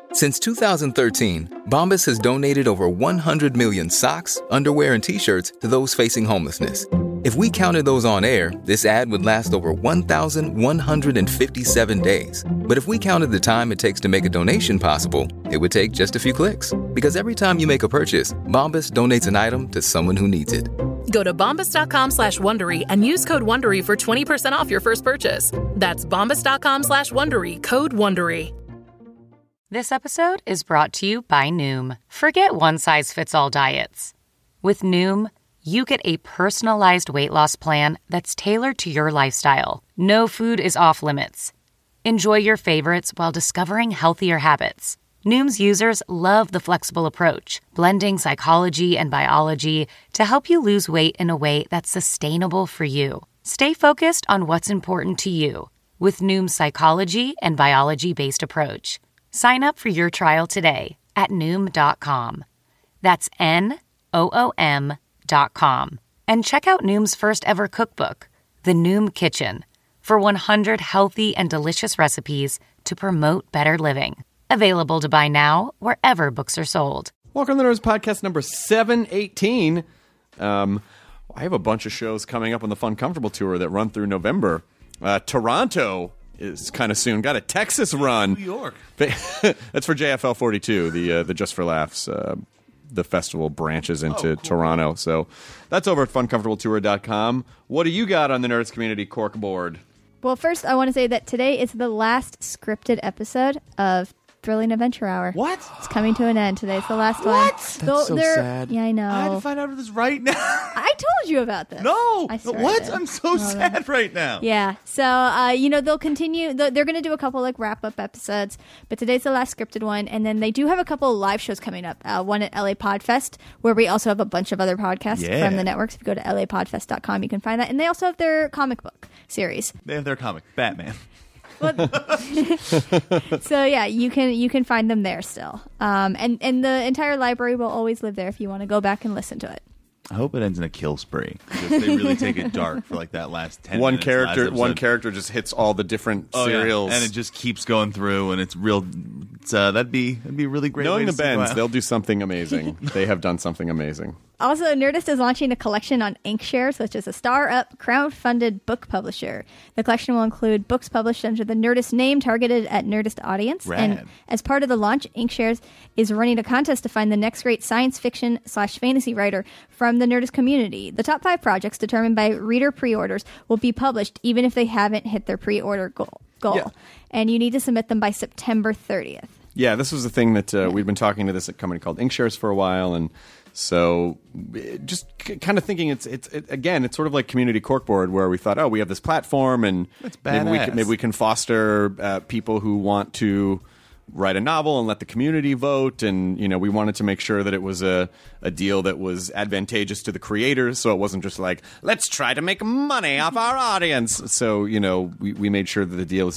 Since 2013, Bombas has donated over 100 million socks, underwear, and T-shirts to those facing homelessness. If we counted those on air, this ad would last over 1,157 days. But if we counted the time it takes to make a donation possible, it would take just a few clicks. Because every time you make a purchase, Bombas donates an item to someone who needs it. Go to bombas.com/Wondery and use code Wondery for 20% off your first purchase. That's bombas.com/Wondery, code Wondery. This episode is brought to you by Noom. Forget one-size-fits-all diets. With Noom, you get a personalized weight loss plan that's tailored to your lifestyle. No food is off limits. Enjoy your favorites while discovering healthier habits. Noom's users love the flexible approach, blending psychology and biology to help you lose weight in a way that's sustainable for you. Stay focused on what's important to you with Noom's psychology and biology-based approach. Sign up for your trial today at Noom.com. That's NOOM.com. And check out Noom's first ever cookbook, The Noom Kitchen, for 100 healthy and delicious recipes to promote better living. Available to buy now wherever books are sold. Welcome to the Nerds Podcast number 718. I have a bunch of shows coming up on the Fun Comfortable Tour that run through November. Toronto is kind of soon. Got a Texas run. New York. That's for JFL 42, the Just for Laughs. The festival branches into Toronto. So that's over at funcomfortabletour.com. What do you got on the Nerds Community Corkboard? Well, first, I want to say that today is the last scripted episode of Thrilling Adventure Hour. What? It's coming to an end today. It's the last one. What? That's so sad. Yeah, I know. I had to find out this right now. I told you about this. No. I started What? it. I'm so sad right now. Yeah. So, they'll continue. They're going to do a couple wrap-up episodes, but today's the last scripted one. And then they do have a couple live shows coming up. One at LA Podfest, where we also have a bunch of other podcasts from the networks. If you go to lapodfest.com, you can find that. And they also have their comic book series. They have their comic, Batman. Well, so yeah, you can find them there still, and the entire library will always live there if you want to go back and listen to it. I hope it ends in a kill spree. Because they really take it dark for like that last 10 One minutes. character just hits all the different serials. Yeah. And it just keeps going through, and it's real. That'd be a really great Knowing way the to Bens, they'll do something amazing. They have done something amazing. Also, Nerdist is launching a collection on Inkshares, which is a star-up, crowd-funded book publisher. The collection will include books published under the Nerdist name targeted at Nerdist audience. Rad. And as part of the launch, Inkshares is running a contest to find the next great science fiction/fantasy writer from the Nerdist community. The top 5 projects determined by reader pre-orders will be published even if they haven't hit their pre-order goal. Yeah. And you need to submit them by September 30th. Yeah, this was the thing that we'd been talking to this company called Inkshares for a while, and so just kind of thinking it's sort of like Community Corkboard, where we thought, we have this platform, and maybe we can foster people who want to write a novel and let the community vote, and we wanted to make sure that it was a deal that was advantageous to the creators, so it wasn't just like, let's try to make money off our audience. So we made sure that the deal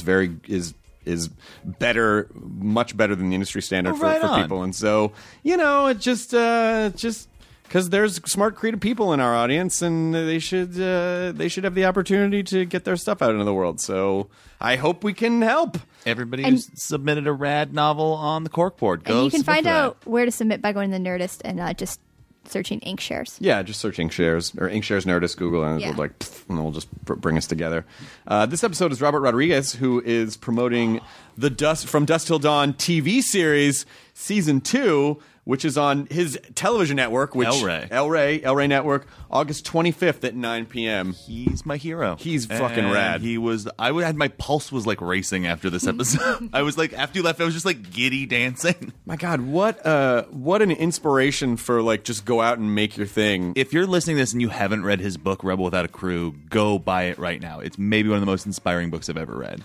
is better, much better than the industry standard for people. And so, it just because there's smart, creative people in our audience, and they should have the opportunity to get their stuff out into the world. So I hope we can help. Everybody who's submitted a rad novel on the Corkboard, go. And you can find out where to submit by going to the Nerdist and just searching Inkshares. Yeah, just search Inkshares or Inkshares Nerdist, Google, and it'll and it'll just bring us together. This episode is Robert Rodriguez, who is promoting the From Dusk Till Dawn TV series season 2, which is on his television network, which El Rey Network, August 25th at 9 p.m. He's my hero. He's fucking rad. He was. My pulse was like racing after this episode. I was like, after you left, I was just like giddy dancing. My God, what an inspiration for like just go out and make your thing. If you're listening to this and you haven't read his book Rebel Without a Crew, go buy it right now. It's maybe one of the most inspiring books I've ever read.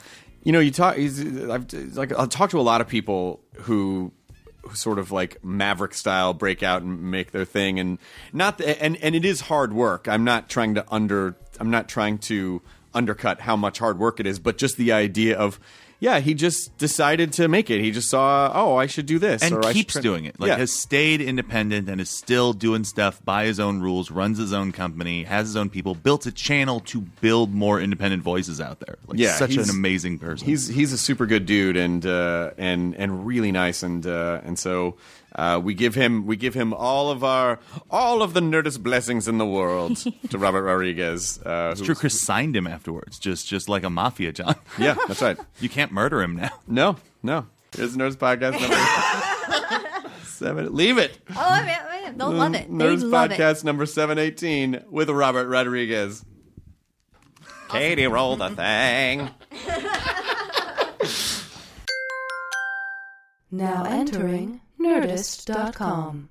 I'll talk to a lot of people who sort of like Maverick style break out and make their thing, and it is hard work. I'm not trying to undercut how much hard work it is, but just the idea of he just decided to make it. He just saw, I should do this. And or I keeps should doing it. Like, has stayed independent and is still doing stuff by his own rules, runs his own company, has his own people, built a channel to build more independent voices out there. Like, such an amazing person. He's a super good dude and really nice. And so we give him all of the Nerdist blessings in the world to Robert Rodriguez. It's true. Chris signed him afterwards, just like a mafia, John. Yeah, that's right. You can't murder him now. No. Here's the Nerdist Podcast number 7. Leave it. Oh, I mean, they'll love it. They Nerdist love Podcast number 718 with Robert Rodriguez. Awesome. Katie, roll the thing. Now entering Nerdist.com.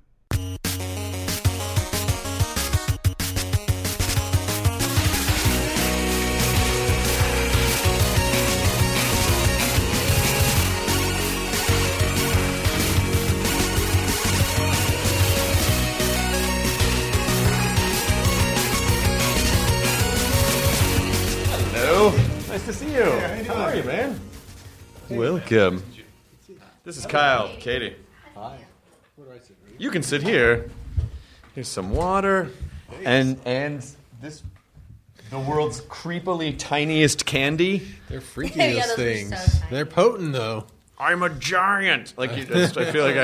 Hello. Nice to see you. How are you, man? Welcome. This is Kyle. Katie. Hi. Where do I sit? You can sit here. Here's some water. And this, the world's creepily tiniest candy. They're freaky, those things. So they're potent, though. I'm a giant. Like, I feel like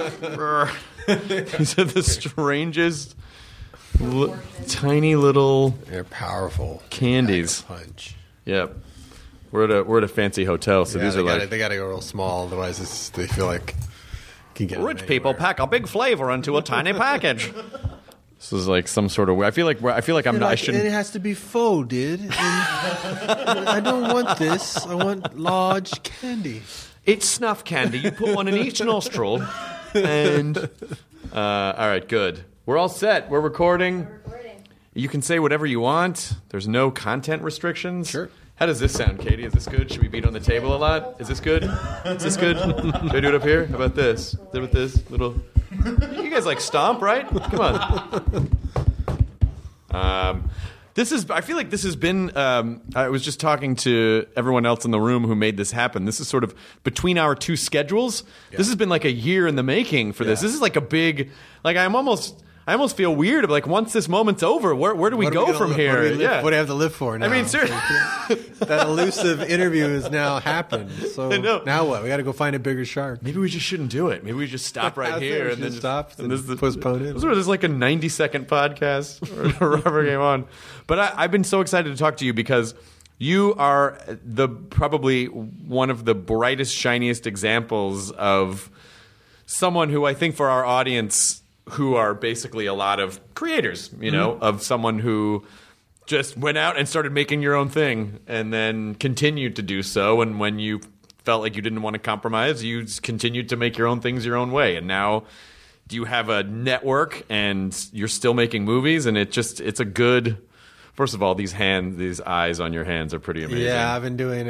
these are the strangest, tiny little. They're powerful candies. Punch. Yep. We're at a fancy hotel, so these are they gotta go real small, otherwise they feel like you can get rich people pack a big flavor into a tiny package. This is like some sort of. I feel like I shouldn't. It has to be faux, dude. I don't want this. I want large candy. It's snuff candy. You put one in each nostril, and all right, good. We're all set. We're recording. You can say whatever you want. There's no content restrictions. Sure. How does this sound, Katie? Is this good? Should we beat on the table a lot? Is this good? Is this good? Should I do it up here? How about this? There with this little. You guys like stomp, right? Come on. This is. I feel like this has been. I was just talking to everyone else in the room who made this happen. This is sort of between our two schedules. Yeah. This has been like a year in the making for this. This is like a big. Like I almost feel weird. Like once this moment's over, where do we go from here? What do I have to live for now? I mean, seriously, that elusive interview has now happened. So now what? We got to go find a bigger shark. Maybe we just shouldn't do it. Maybe we just stop right here and then stop and postpone it. This is like a 90-second podcast where Robert came on. But I've been so excited to talk to you because you are probably one of the brightest, shiniest examples of someone who I think for our audience. Who are basically a lot of creators, of someone who just went out and started making your own thing and then continued to do so. And when you felt like you didn't want to compromise, you continued to make your own things your own way. And now you have a network and you're still making movies. And it's a good... First of all, these eyes on your hands are pretty amazing. Yeah, I've been doing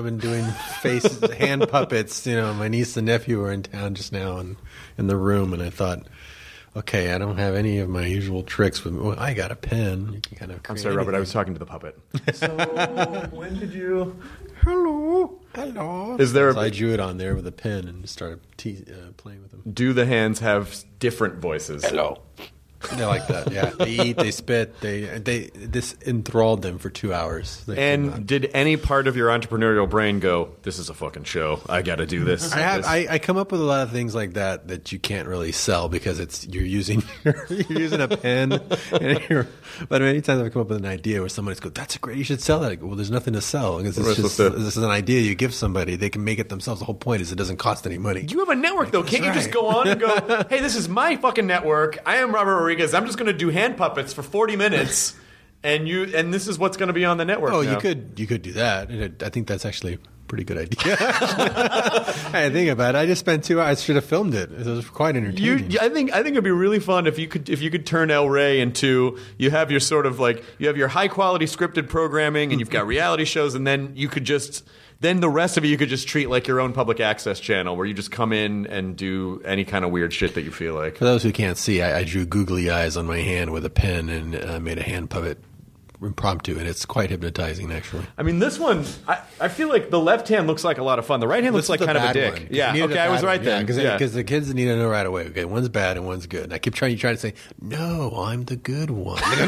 hand puppets. My niece and nephew were in town just now and in the room. And I thought... Okay, I don't have any of my usual tricks with me. Well, I got a pen. You can kind of. I'm sorry, Robert. anything. I was talking to the puppet. So when did you? Hello. Is there? So I drew it on there with a pen and started playing with them. Do the hands have different voices? Hello. They're like that. Yeah, they eat, they spit, this enthralled them for 2 hours. And did any part of your entrepreneurial brain go, "This is a fucking show. I got to do this"? I come up with a lot of things like that you can't really sell because you're using a pen. But many times I've come up with an idea where somebody's go, "That's great. You should sell that." I go, well, there's nothing to sell because this is an idea you give somebody. They can make it themselves. The whole point is it doesn't cost any money. You have a network though. Can't you just go on and go, "Hey, this is my fucking network. I am Robert Rodriguez. I'm just going to do hand puppets for 40 minutes, and this is what's going to be on the network." Oh, now. you could do that. I think that's actually a pretty good idea. I think about it. I just spent 2 hours. I should have filmed it. It was quite entertaining. I think it'd be really fun if you could turn El Rey into you have your sort of like you have your high quality scripted programming and you've got reality shows, and then you could just. Then the rest of it you could just treat like your own public access channel where you just come in and do any kind of weird shit that you feel like. For those who can't see, I drew googly eyes on my hand with a pen and made a hand puppet impromptu, and it's quite hypnotizing, actually. I mean, this one, I feel like the left hand looks like a lot of fun. The right hand looks like kind of a dick. One. Yeah, okay, I was right then. Because the kids need to know right away. Okay, one's bad and one's good. And I keep trying to say, no, I'm the good one. They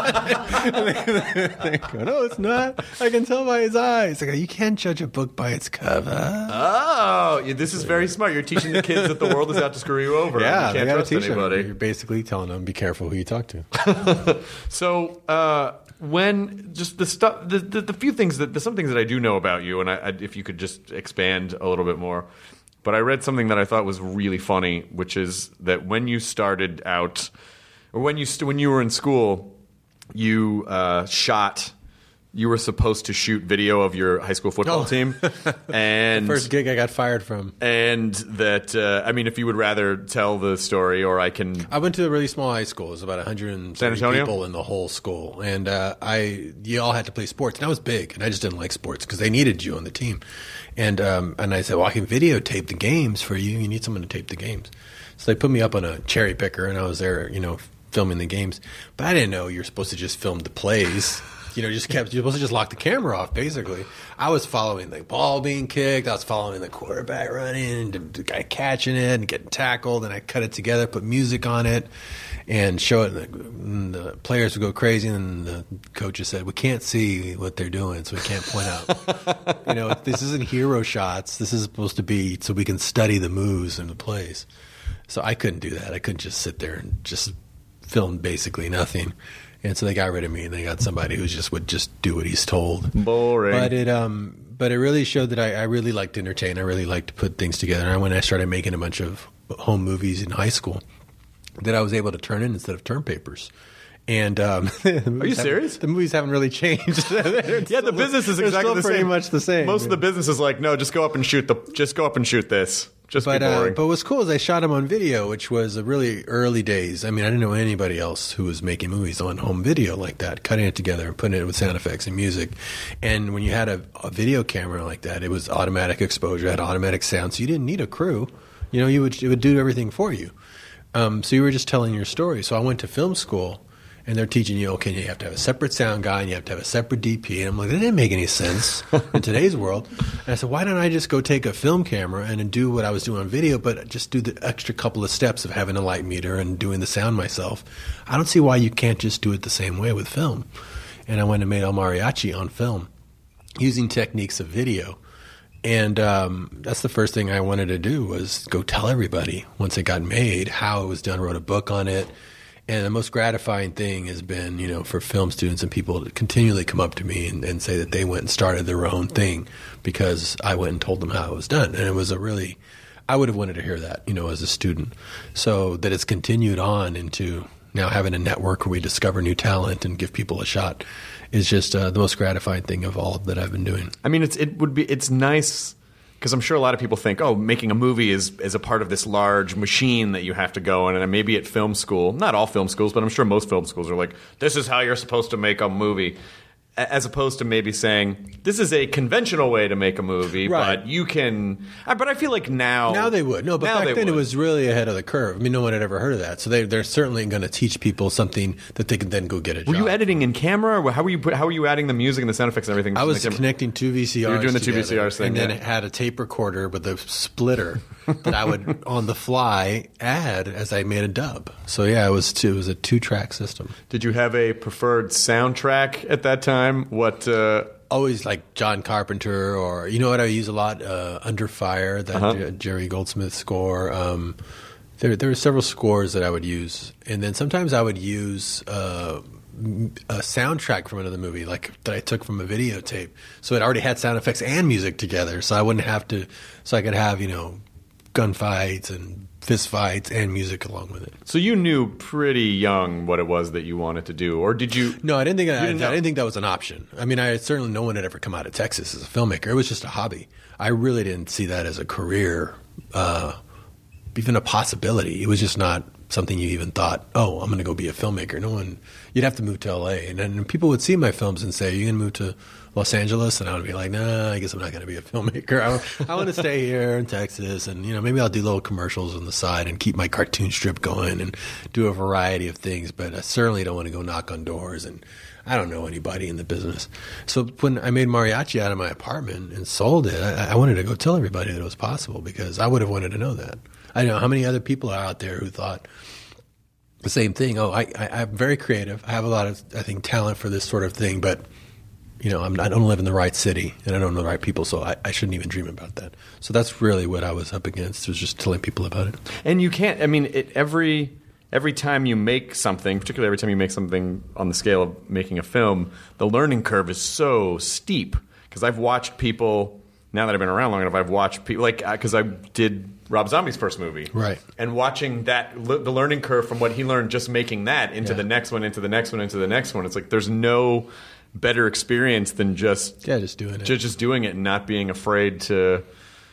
go, no, it's not. I can tell by his eyes. I go, you can't judge a book by its cover. Oh, this is very smart. You're teaching the kids that the world is out to screw you over. Yeah, you can't trust anybody. You're basically telling them, be careful who you talk to. So, when just the stuff, the few things some things that I do know about you, and if you could just expand a little bit more. But I read something that I thought was really funny, which is that when you started out, or when you were in school, you you were supposed to shoot video of your high school football team. And the first gig I got fired from. And that, if you would rather tell the story, or I went to a really small high school. It was about 130 people in the whole school. And you all had to play sports. And I was big, and I just didn't like sports because they needed you on the team. And I said, well, I can videotape the games for you. You need someone to tape the games. So they put me up on a cherry picker, and I was there, filming the games. But I didn't know you're supposed to just film the plays. You're supposed to just lock the camera off, basically. I was following the ball being kicked. I was following the quarterback running, the guy catching it and getting tackled. And I cut it together, put music on it, and show it. And the players would go crazy. And the coaches said, we can't see what they're doing, so we can't point out. This isn't hero shots. This is supposed to be so we can study the moves and the plays. So I couldn't do that. I couldn't just sit there and just film basically nothing. And so they got rid of me, and they got somebody who would just do what he's told. Boring. But it really showed that I really liked to entertain. I really liked to put things together. And when I started making a bunch of home movies in high school, that I was able to turn in instead of term papers. And are you serious? The movies haven't really changed. The business is exactly the same. Pretty much the same. Most of the business is like, no, just go up and shoot this. Just be boring. But what's cool is I shot them on video, which was a really early days. I mean, I didn't know anybody else who was making movies on home video like that, cutting it together and putting it with sound effects and music. And when you had a video camera like that, it was automatic exposure, had automatic sound, so you didn't need a crew. It would do everything for you. So you were just telling your story. So I went to film school. And they're teaching you, okay, you have to have a separate sound guy and you have to have a separate DP. And I'm like, that didn't make any sense in today's world. And I said, why don't I just go take a film camera and do what I was doing on video, but just do the extra couple of steps of having a light meter and doing the sound myself? I don't see why you can't just do it the same way with film. And I went and made El Mariachi on film using techniques of video. And that's the first thing I wanted to do was go tell everybody once it got made how it was done. I wrote a book on it. And the most gratifying thing has been, for film students and people to continually come up to me and say that they went and started their own thing because I went and told them how it was done. And it was I would have wanted to hear that, as a student. So that it's continued on into now having a network where we discover new talent and give people a shot is just the most gratifying thing of all that I've been doing. I mean, it's nice. Because I'm sure a lot of people think, making a movie is a part of this large machine that you have to go in. And maybe at film school, not all film schools, but I'm sure most film schools are like, this is how you're supposed to make a movie. As opposed to maybe saying, this is a conventional way to make a movie, right. But you can... But I feel like now... Now they would. No, but back then it was really ahead of the curve. I mean, no one had ever heard of that. So they're certainly going to teach people something that they can then go get a job. Were you editing in camera? Or how were you adding the music and the sound effects and everything? I was connecting two VCRs You were doing the two together, VCRs thing. And then it had a tape recorder with a splitter that I would, on the fly, add as I made a dub. So yeah, it was a 2-track system. Did you have a preferred soundtrack at that time? What... Always like John Carpenter, or you know what I use a lot, Under Fire, that Jerry Goldsmith score. There were several scores that I would use, and then sometimes I would use a soundtrack from another movie, like that I took from a videotape. So it already had sound effects and music together, so I wouldn't have to. So I could have gunfights and fist fights and music along with it. So you knew pretty young what it was that you wanted to do, or did you? No, I didn't think that was an option. I mean, certainly no one had ever come out of Texas as a filmmaker. It was just a hobby. I really didn't see that as a career, even a possibility. It was just not something you even thought, oh, I'm going to go be a filmmaker. No one, you'd have to move to LA. And then people would see my films and say, are you going to move to Los Angeles? And I would be like, nah, I guess I'm not going to be a filmmaker. I want to stay here in Texas. And, maybe I'll do little commercials on the side and keep my cartoon strip going and do a variety of things. But I certainly don't want to go knock on doors. And I don't know anybody in the business. So when I made Mariachi out of my apartment and sold it, I wanted to go tell everybody that it was possible because I would have wanted to know that. I don't know how many other people are out there who thought the same thing. Oh, I'm very creative. I have a lot of, I think, talent for this sort of thing, but I don't live in the right city and I don't know the right people, so I shouldn't even dream about that. So that's really what I was up against, was just telling people about it. And you can't, every time you make something, particularly every time you make something on the scale of making a film, the learning curve is so steep. Because I've watched people, now that I've been around long enough, I've watched people, because I did Rob Zombie's first movie. Right. And watching that, the learning curve from what he learned just making that into the next one, into the next one, into the next one. It's like there's no better experience than just doing it. Just doing it and not being afraid to,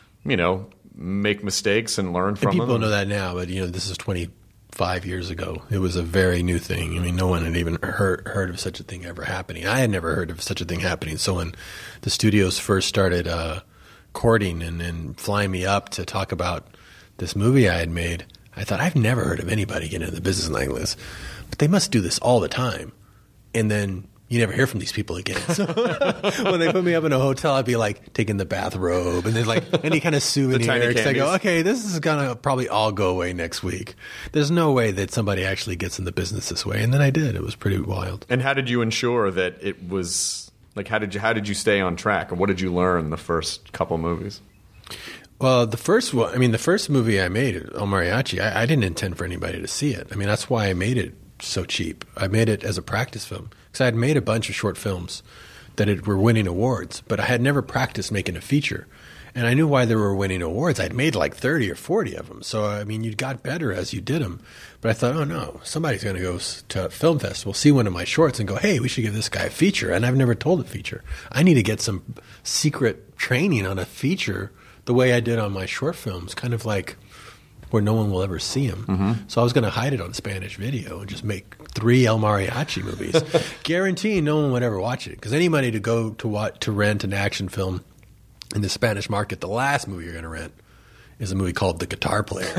make mistakes and learn from them. People know that now, but, this is 25 years ago. It was a very new thing. No one had even heard of such a thing ever happening. I had never heard of such a thing happening. So when the studios first started courting and flying me up to talk about this movie I had made, I thought, I've never heard of anybody getting into the business like this. But they must do this all the time. And then you never hear from these people again. So when they put me up in a hotel, I'd be like taking the bathrobe and then like any kind of souvenir. I go, okay, this is going to probably all go away next week. There's no way that somebody actually gets in the business this way. And then I did. It was pretty wild. And how did you ensure that it was like, how did you stay on track? Or what did you learn the first couple movies? Well, the first movie I made, El Mariachi, I didn't intend for anybody to see it. That's why I made it so cheap. I made it as a practice film because I had made a bunch of short films that were winning awards, but I had never practiced making a feature. And I knew why they were winning awards. I'd made like 30 or 40 of them. So, you got better as you did them. But I thought, oh, no, somebody's going to go to a film festival, see one of my shorts and go, hey, we should give this guy a feature. And I've never told a feature. I need to get some secret training on a feature the way I did on my short films, kind of like where no one will ever see him. Mm-hmm. So I was going to hide it on Spanish Video and just make 3 El Mariachi movies, guaranteeing no one would ever watch it. Because anybody to go to rent an action film in the Spanish market, the last movie you're going to rent is a movie called The Guitar Player.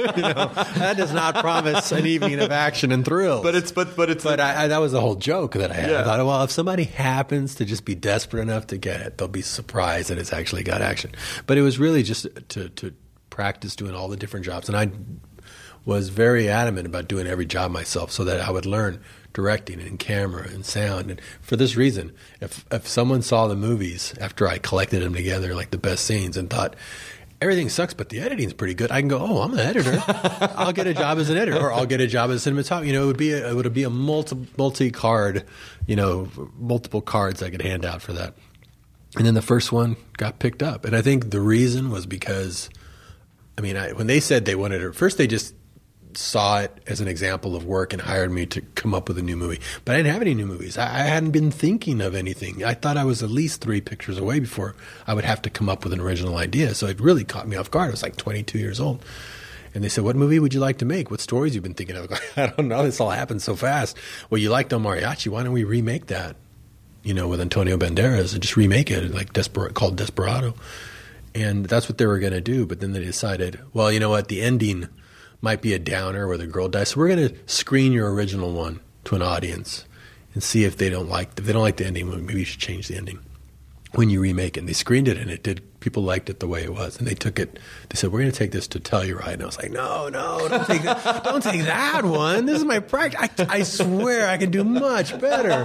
That does not promise an evening of action and thrills. But that was the whole joke that I had. Yeah. I thought, well, if somebody happens to just be desperate enough to get it, they'll be surprised that it's actually got action. But it was really just to practice doing all the different jobs. And I was very adamant about doing every job myself so that I would learn directing and camera and sound. And for this reason, if someone saw the movies after I collected them together, like the best scenes, and thought, everything sucks, but the editing's pretty good, I can go, oh, I'm an editor. I'll get a job as an editor, or I'll get a job as a cinematographer. It would be a multi-card, multiple cards I could hand out for that. And then the first one got picked up. And I think the reason was because, when they said they wanted it, first they just saw it as an example of work and hired me to come up with a new movie. But I didn't have any new movies. I hadn't been thinking of anything. I thought I was at least 3 pictures away before I would have to come up with an original idea. So it really caught me off guard. I was like 22 years old. And they said, what movie would you like to make? What stories you've been thinking of? I don't know. This all happened so fast. Well, you liked El Mariachi. Why don't we remake that, with Antonio Banderas and just remake it called Desperado. And that's what they were going to do. But then they decided, well, you know what? The ending might be a downer where the girl dies. So we're going to screen your original one to an audience and see if they don't like the ending. Maybe you should change the ending when you remake it. And they screened it, and it did. People liked it the way it was, and they took it. They said, "We're going to take this to Telluride." And I was like, "No, don't take that. Don't take that one. This is my practice. I swear I can do much better.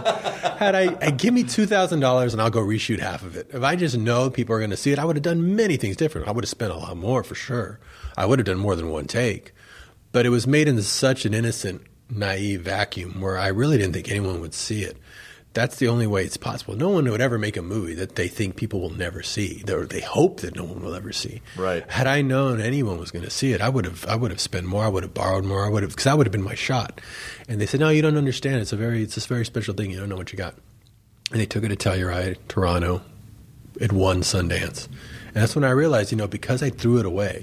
I give me $2,000 and I'll go reshoot half of it. If I just know people are going to see it, I would have done many things different. I would have spent a lot more for sure. I would have done more than one take." But it was made in such an innocent, naive vacuum where I really didn't think anyone would see it. That's the only way it's possible. No one would ever make a movie that they think people will never see, or they hope that no one will ever see. Right. Had I known anyone was going to see it, I would have spent more. I would have borrowed more. because that would have been my shot. And they said, "No, you don't understand. It's this very special thing. You don't know what you got." And they took it to Telluride, Toronto. It won Sundance, and that's when I realized, because I threw it away.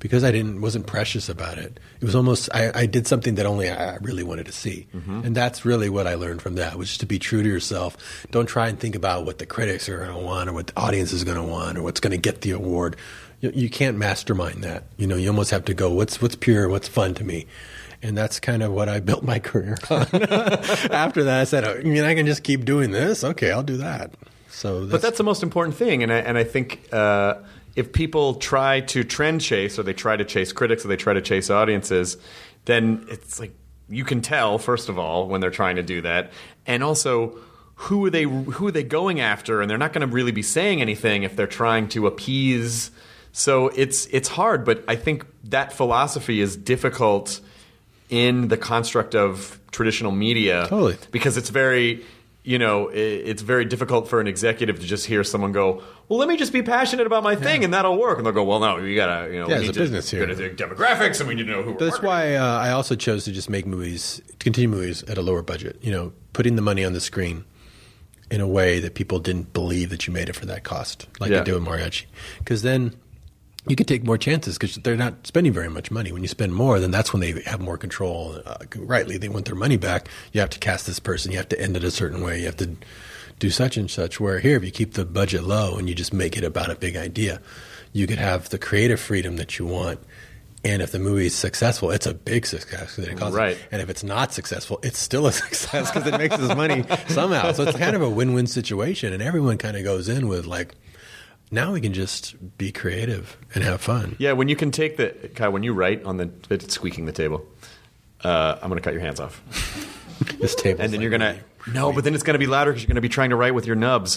because I wasn't precious about it. It was almost I did something that only I really wanted to see, and that's really what I learned from that, was just to be true to yourself. Don't try and think about what the critics are going to want or what the audience is going to want or what's going to get the award. You can't mastermind that. You know, you almost have to go, what's pure, what's fun to me. And that's kind of what I built my career on. After that, I said, I can just keep doing this? Okay, I'll do that. But that's the most important thing. And I think if people try to trend chase, or they try to chase critics, or they try to chase audiences, then it's like, you can tell, first of all, when they're trying to do that. And also, who are they going after? And they're not going to really be saying anything if they're trying to appease. So it's hard, but I think that philosophy is difficult in the construct of traditional media. Totally. Because it's very, it's very difficult for an executive to just hear someone go, well, let me just be passionate about my thing and that'll work. And they'll go, well, no, you got to, we need business here. Go to demographics, and we need to know who we're That's why I also chose to just make movies, to continue movies at a lower budget, putting the money on the screen in a way that people didn't believe that you made it for that cost, like they do with Mariachi. Because then you could take more chances, because they're not spending very much money. When you spend more, then that's when they have more control. Rightly, they want their money back. You have to cast this person. You have to end it a certain way. You have to do such and such. Where here, if you keep the budget low and you just make it about a big idea, you could have the creative freedom that you want. And if the movie is successful, it's a big success. Right. And if it's not successful, it's still a success because it makes us money somehow. So it's kind of a win-win situation. And everyone kind of goes in with like, now we can just be creative and have fun. Yeah, when you can take Kai, when you write on it's squeaking the table, I'm going to cut your hands off. This table. And then you're going to, but then it's going to be louder because you're going to be trying to write with your nubs.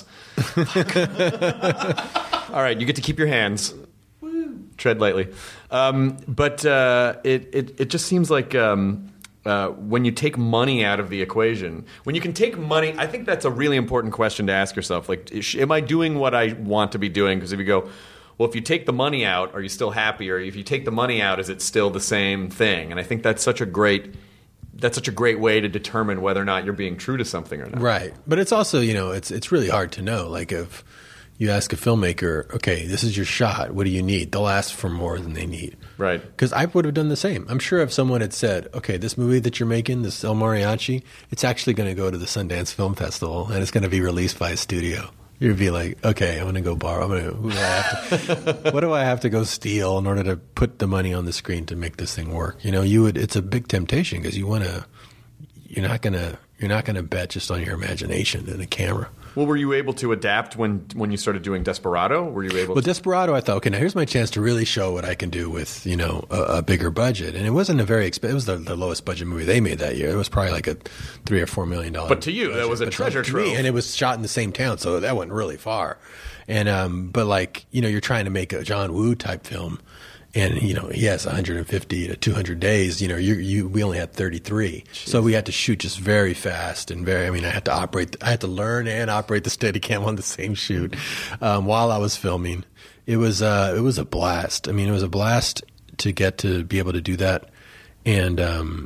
All right, you get to keep your hands. Tread lightly. But it just seems like when you take money out of the equation, when you can take money, I think that's a really important question to ask yourself. Like, am I doing what I want to be doing? Because if you go, well, if you take the money out, are you still happy? Or if you take the money out, is it still the same thing? And I think that's such a great way to determine whether or not you're being true to something or not. Right. But it's also, it's really hard to know. Like, if you ask a filmmaker, okay, this is your shot, what do you need? They'll ask for more than they need. Right. Because I would have done the same. I'm sure if someone had said, okay, this movie that you're making, this El Mariachi, it's actually going to go to the Sundance Film Festival and it's going to be released by a studio. You'd be like, okay, I'm going to go borrow. What do I have to go steal in order to put the money on the screen to make this thing work? It's a big temptation because you're not going to bet just on your imagination and a camera. Well, were you able to adapt when you started doing Desperado? Were you able? Well, Desperado, I thought, okay, now here's my chance to really show what I can do with a bigger budget, and it wasn't a very expensive. It was the lowest budget movie they made that year. It was probably like a $3 or $4 million. But to you, that was a treasure trove, and it was shot in the same town, so that went really far. And but you're trying to make a John Woo type film. And, he has 150 to 200 days. We only had 33. Jeez. So we had to shoot just very fast and I had to learn and operate the Steadicam on the same shoot while I was filming. It was a blast. It was a blast to get to be able to do that. And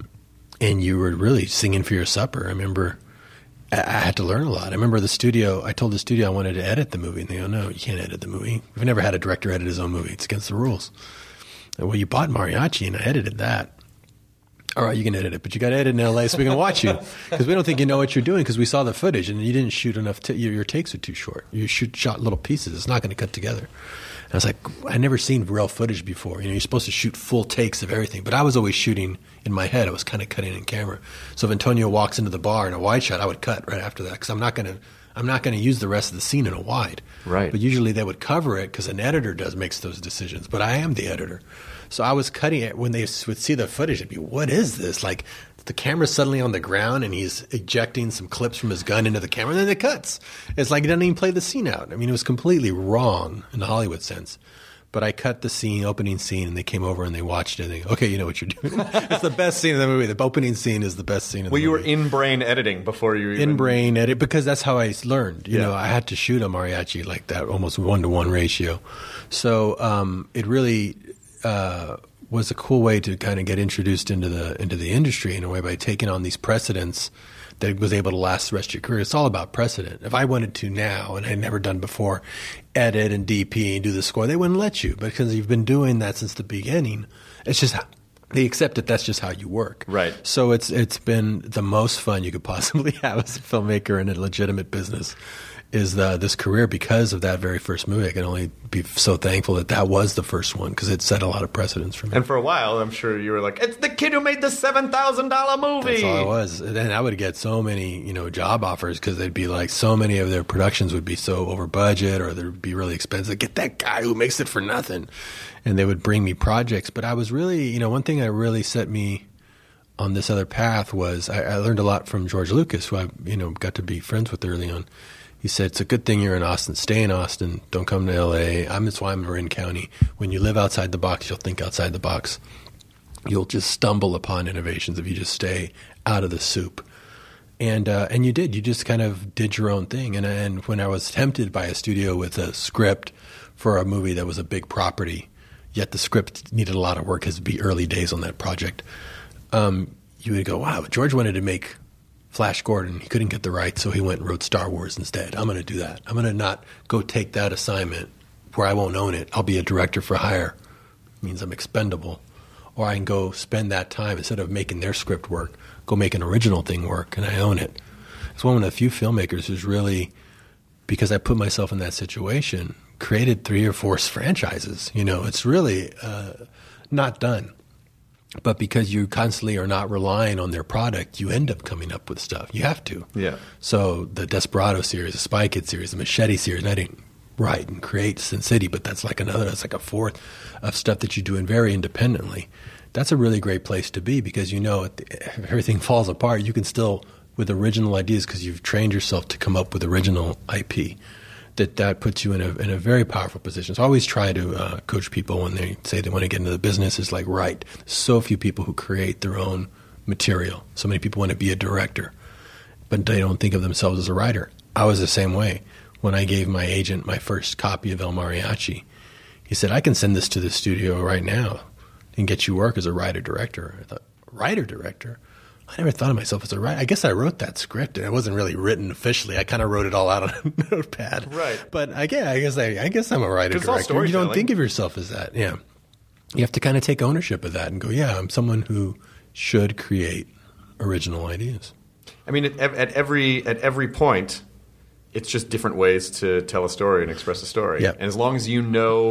you were really singing for your supper. I remember I had to learn a lot. I remember I told the studio I wanted to edit the movie. And they go, no, you can't edit the movie. We've never had a director edit his own movie. It's against the rules. Well, you bought Mariachi, and I edited that. All right, you can edit it, but you got to edit in L.A. so we can watch you because we don't think you know what you're doing because we saw the footage and you didn't shoot enough. Your takes are too short. You shot little pieces. It's not going to cut together. And I was like, I'd never seen real footage before. You're supposed to shoot full takes of everything, but I was always shooting in my head. I was kind of cutting in camera. So if Antonio walks into the bar in a wide shot, I would cut right after that because I'm not going to use the rest of the scene in a wide. Right. But usually they would cover it because an editor makes those decisions. But I am the editor. So I was cutting it. When they would see the footage, it'd be, what is this? Like the camera's suddenly on the ground and he's ejecting some clips from his gun into the camera and then it cuts. It's like he doesn't even play the scene out. It was completely wrong in the Hollywood sense. But I cut the opening scene, and they came over and they watched it. And they go, okay, you know what you're doing. It's the best scene in the movie. The opening scene is the best scene in the movie. Well, you were in-brain editing before you even... In-brain edit, because that's how I learned. I had to shoot a mariachi like that, almost 1-to-1 ratio. So it really was a cool way to kind of get introduced into the industry in a way by taking on these precedents that was able to last the rest of your career. It's all about precedent. If I wanted to now, and I'd never done before, edit and DP and do the score, they wouldn't let you because you've been doing that since the beginning. It's just they accept that that's just how you work. Right. So it's been the most fun you could possibly have as a filmmaker in a legitimate business is this career because of that very first movie. I can only be so thankful that was the first one because it set a lot of precedents for me. And for a while, I'm sure you were like, it's the kid who made the $7,000 movie. That's all it was. And then I would get so many, job offers because they'd be like, so many of their productions would be so over budget or they'd be really expensive. Get that guy who makes it for nothing. And they would bring me projects. But I was really, one thing that really set me on this other path was I learned a lot from George Lucas, who I, got to be friends with early on. He said, it's a good thing you're in Austin. Stay in Austin. Don't come to L.A. That's why I'm in Marin County. When you live outside the box, you'll think outside the box. You'll just stumble upon innovations if you just stay out of the soup. And you did. You just kind of did your own thing. And when I was tempted by a studio with a script for a movie that was a big property, yet the script needed a lot of work because it'd be early days on that project, you would go, wow, George wanted to make Flash Gordon. He couldn't get the rights, so he went and wrote Star Wars instead. I'm going to do that. I'm going to not go take that assignment where I won't own it. I'll be a director for hire. It means I'm expendable. Or I can go spend that time, instead of making their script work, go make an original thing work, and I own it. It's one of the few filmmakers who's really, because I put myself in that situation, created 3 or 4 franchises. It's really not done. But because you constantly are not relying on their product, you end up coming up with stuff. You have to. Yeah. So the Desperado series, the Spy Kid series, the Machete series, I didn't write and create Sin City, but that's like a fourth of stuff that you're doing very independently. That's a really great place to be because if everything falls apart, you can still, with original ideas, because you've trained yourself to come up with original IP, that puts you in a very powerful position. So I always try to coach people when they say they want to get into the business. It's like, right, so few people who create their own material. So many people want to be a director, but they don't think of themselves as a writer. I was the same way. When I gave my agent my first copy of El Mariachi, he said, I can send this to the studio right now and get you work as a writer-director. I thought, writer-director? I never thought of myself as a writer. I guess I wrote that script, and it wasn't really written officially. I kind of wrote it all out on a notepad. Right. But I guess I'm a writer-director. You don't think of yourself as that. Yeah. You have to kind of take ownership of that and go, yeah, I'm someone who should create original ideas. I mean, at every point, it's just different ways to tell a story and express a story. Yep. And as long as I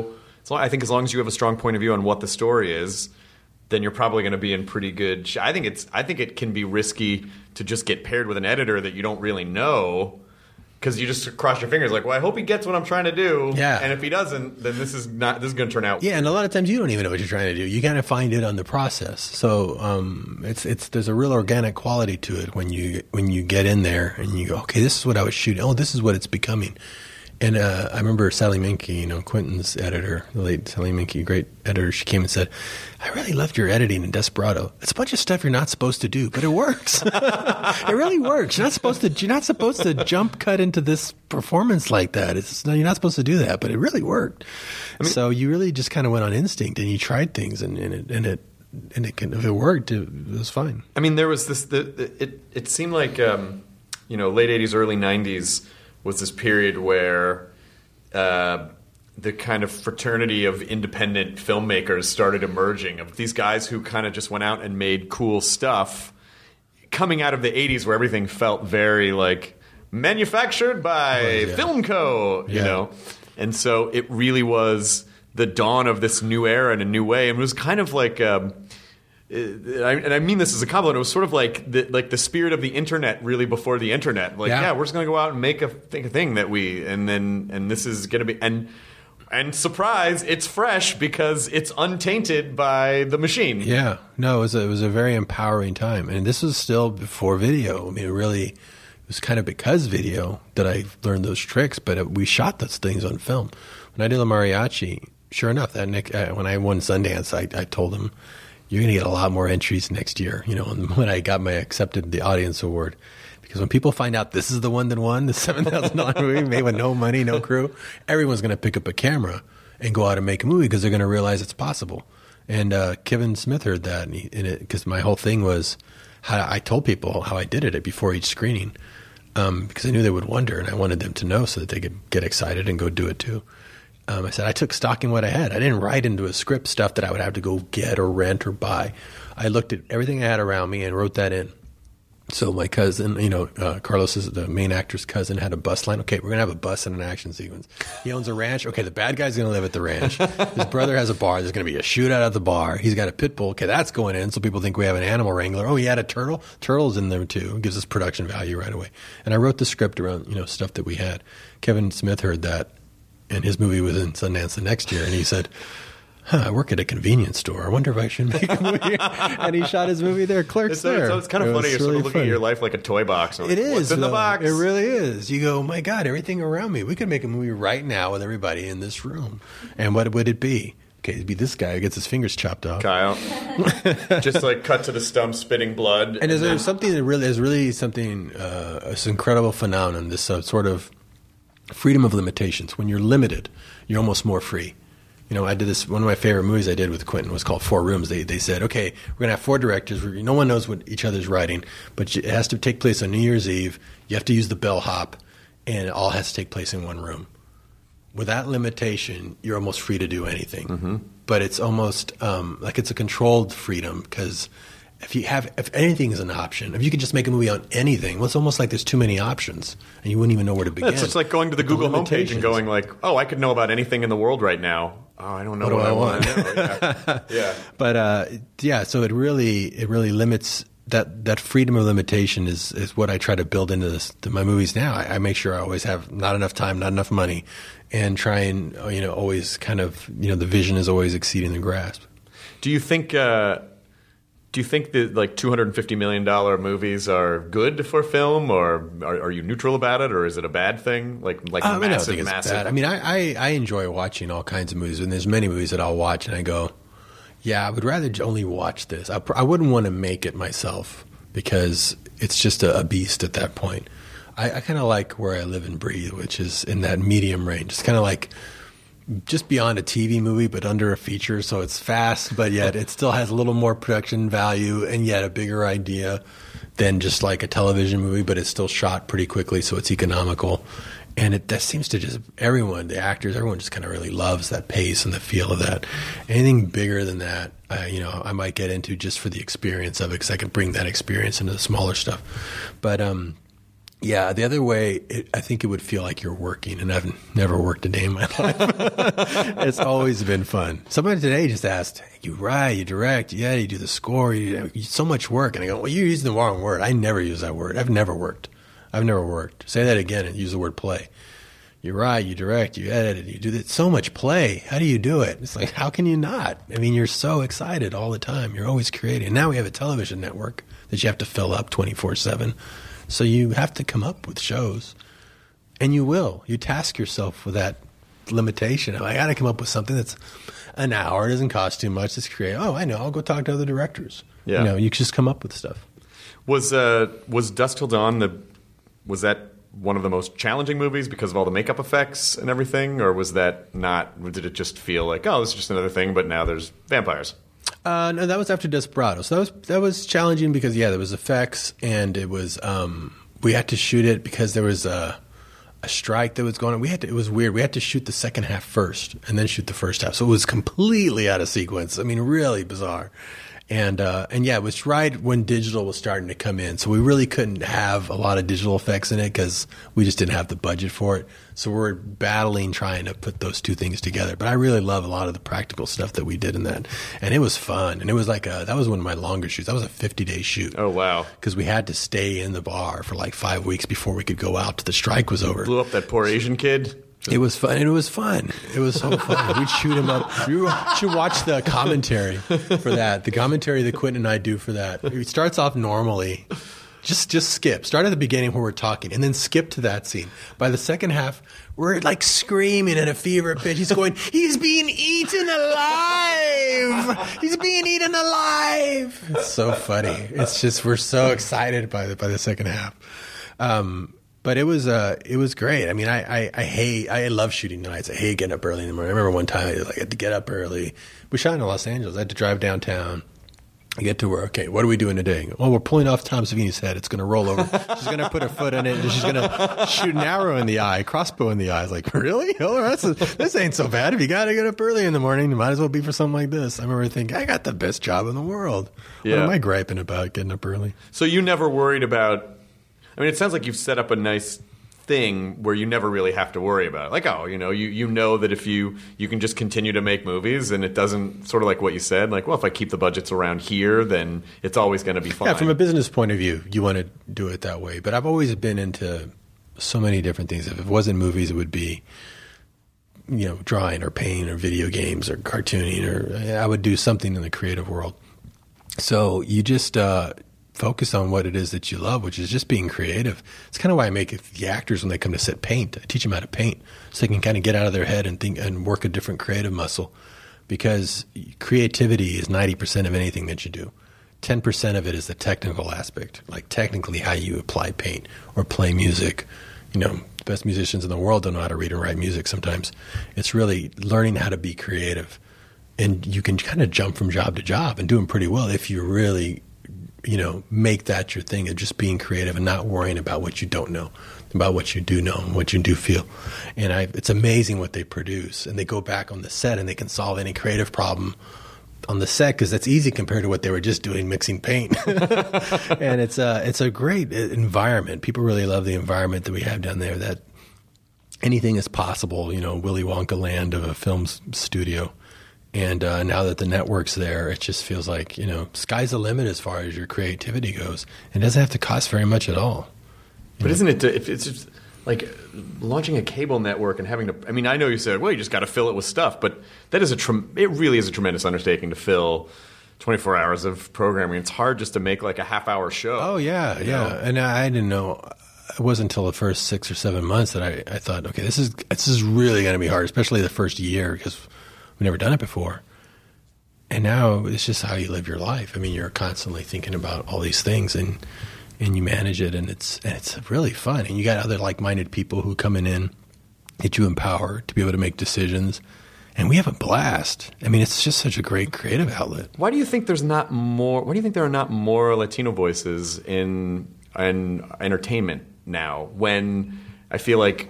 think as long as you have a strong point of view on what the story is, then you're probably going to be in pretty good I think it can be risky to just get paired with an editor that you don't really know because you just cross your fingers like, well, I hope he gets what I'm trying to do. Yeah. And if he doesn't, then this is going to turn out. Yeah, and a lot of times you don't even know what you're trying to do. You kind of find it on the process. So there's a real organic quality to it when you get in there and you go, okay, this is what I was shooting. Oh, this is what it's becoming. And I remember Sally Menke, Quentin's editor, the late Sally Menke, great editor, she came and said, I really loved your editing in Desperado. It's a bunch of stuff you're not supposed to do, but it works. It really works. You're not supposed to jump cut into this performance like that. You're not supposed to do that, but it really worked. So you really just kind of went on instinct and you tried things and if it worked, it was fine. I mean, there was this, it seemed like, late 80s, early 90s, was this period where the kind of fraternity of independent filmmakers started emerging, of these guys who kind of just went out and made cool stuff, coming out of the 80s where everything felt very like manufactured by Filmco, you know. And so it really was the dawn of this new era in a new way. And it was kind of like and I mean this as a compliment. It was sort of like the spirit of the internet, really before the internet. Like, we're just going to go out and make a thing that and this is going to be and surprise, it's fresh because it's untainted by the machine. Yeah, no, it was a very empowering time, and this was still before video. I mean, it was kind of because video that I learned those tricks. But we shot those things on film. When I did El Mariachi, sure enough, when I won Sundance, I told him, you're going to get a lot more entries next year, and when I got accepted the audience award. Because when people find out this is the one that won the $7,000 movie made with no money, no crew, everyone's going to pick up a camera and go out and make a movie because they're going to realize it's possible. And Kevin Smith heard that, because my whole thing was I told people how I did it before each screening, because I knew they would wonder, and I wanted them to know so that they could get excited and go do it too. I said I took stock in what I had. I didn't write into a script stuff that I would have to go get or rent or buy. I looked at everything I had around me and wrote that in. So my cousin, Carlos is the main actor's cousin, had a bus line. Okay, we're going to have a bus and an action sequence. He owns a ranch. Okay, the bad guy's going to live at the ranch. His brother has a bar. There's going to be a shootout at the bar. He's got a pit bull. Okay, that's going in. So people think we have an animal wrangler. Oh, he had a turtle. Turtle's in there too. It gives us production value right away. And I wrote the script around, stuff that we had. Kevin Smith heard that, and his movie was in Sundance the next year. And he said, I work at a convenience store. I wonder if I should make a movie. And he shot his movie there, Clerks there. So it's kind of funny. You're sort of looking at your life like a toy box. It is. What's in the box? It really is. You go, my God, everything around me. We could make a movie right now with everybody in this room. And what would it be? Okay, it'd be this guy who gets his fingers chopped off. Kyle. Just like cut to the stump, spitting blood. And is there something that really is really something, this incredible phenomenon, this sort of freedom of limitations. When you're limited, you're almost more free. I did this, one of my favorite movies I did with Quentin was called 4 Rooms. They said, okay, we're going to have 4 directors. No one knows what each other's writing, but it has to take place on New Year's Eve. You have to use the bellhop, and it all has to take place in one room. With that limitation, you're almost free to do anything. Mm-hmm. But it's almost like it's a controlled freedom, because if anything is an option, if you could just make a movie on anything, well, it's almost like there's too many options, and you wouldn't even know where to begin. It's just like going to the Google homepage and going like, oh, I could know about anything in the world right now. Oh, I don't know what I want to know. Yeah. But so it really limits that freedom of limitation is what I try to build into my movies now. I make sure I always have not enough time, not enough money, and try and always kind of the vision is always exceeding the grasp. Do you think that like $250 million movies are good for film, or are you neutral about it, or is it a bad thing? Like massive, I don't think it's bad. I mean, I enjoy watching all kinds of movies, and there's many movies that I'll watch and I go, yeah, I would rather only watch this. I wouldn't want to make it myself, because it's just a beast at that point. I kind of like where I live and breathe, which is in that medium range. It's kind of like just beyond a TV movie, but under a feature. So it's fast, but yet it still has a little more production value, and yet a bigger idea than just like a television movie, but it's still shot pretty quickly, so it's economical. And that seems to just everyone, the actors, everyone just kind of really loves that pace and the feel of that. Anything bigger than that, I might get into just for the experience of it, because I can bring that experience into the smaller stuff. But yeah, the other way, I think it would feel like you're working, and I've never worked a day in my life. It's always been fun. Somebody today just asked, you write, you direct, you do the score, you so much work. And I go, well, you're using the wrong word. I never use that word. I've never worked. Say that again and use the word play. You write, you direct, you edit, you do that. So much play. How do you do it? It's like, how can you not? I mean, you're so excited all the time. You're always creating. And now we have a television network that you have to fill up 24/7. So you have to come up with shows, and you will. You task yourself with that limitation. I got to come up with something that's an hour. It doesn't cost too much. It's creative. Oh, I know. I'll go talk to other directors. Yeah. You just come up with stuff. Was Dusk Till Dawn was that one of the most challenging movies because of all the makeup effects and everything, or was that not? Did it just feel like, oh, this is just another thing, but now there's vampires? No, that was after Desperado. So that was challenging because there was effects, and it was we had to shoot it because there was a strike that was going on. It was weird. We had to shoot the second half first and then shoot the first half. So it was completely out of sequence. I mean, really bizarre. And it was right when digital was starting to come in. So we really couldn't have a lot of digital effects in it because we just didn't have the budget for it. So we're battling trying to put those two things together. But I really love a lot of the practical stuff that we did in that. And it was fun. And it was like that was one of my longer shoots. That was a 50-day shoot. Oh, wow. Because we had to stay in the bar for like 5 weeks before we could go out till the strike was over. Blew up that poor Asian kid. It was fun. It was so fun. We'd shoot him up. You should watch the commentary for that. The commentary that Quentin and I do for that. It starts off normally. Just skip. Start at the beginning where we're talking, and then skip to that scene. By the second half, we're like screaming at a fever pitch. He's going, he's being eaten alive! He's being eaten alive! It's so funny. It's just, we're so excited by the second half. But it was great. I mean, I love shooting nights. I hate getting up early in the morning. I remember one time I had to get up early, We shot in Los Angeles. I had to drive downtown. I get to work. Okay, what are we doing today? Well, we're pulling off Tom Savini's head. It's going to roll over. She's going to put her foot in it, and she's going to shoot an arrow in the eye, crossbow in the eye. I was like, really? Oh, this ain't so bad. If you got to get up early in the morning, you might as well be for something like this. I remember thinking, I got the best job in the world. Yeah. What am I griping about getting up early? So you never worried about, I mean, it sounds like you've set up a nice thing where you never really have to worry about it. Like, oh, you know that if you can just continue to make movies and it doesn't, sort of like what you said, like, well, if I keep the budgets around here, then it's always going to be fine. Yeah, from a business point of view, you want to do it that way. But I've always been into so many different things. If it wasn't movies, it would be, drawing or painting or video games or cartooning, or I would do something in the creative world. So you just focus on what it is that you love, which is just being creative. It's kind of why I make the actors, when they come to set, paint. I teach them how to paint so they can kind of get out of their head and think and work a different creative muscle, because creativity is 90% of anything that you do. 10% of it is the technical aspect, like technically how you apply paint or play music. The best musicians in the world don't know how to read and write music sometimes. It's really learning how to be creative. And you can kind of jump from job to job and do them pretty well if you really make that your thing of just being creative and not worrying about what you don't know, about what you do know and what you do feel. And it's amazing what they produce. And they go back on the set and they can solve any creative problem on the set, because that's easy compared to what they were just doing, mixing paint. And it's a great environment. People really love the environment that we have down there, that anything is possible, Willy Wonka land of a film studio. And now that the network's there, it just feels like, sky's the limit as far as your creativity goes. It doesn't have to cost very much at all. But isn't it, if it's just like launching a cable network and having to, I mean, I know you said, well, you just got to fill it with stuff, but that is it really is a tremendous undertaking to fill 24 hours of programming. It's hard just to make like a half-hour show. Oh, yeah. And I didn't know. It wasn't until the first 6 or 7 months that I thought, okay, this is really going to be hard, especially the first year, because we've never done it before. And now it's just how you live your life. I mean, you're constantly thinking about all these things, and you manage it, and it's really fun. And you got other like-minded people who come in that you empower to be able to make decisions. And we have a blast. I mean, it's just such a great creative outlet. Why do you think there are not more Latino voices in entertainment now, when I feel like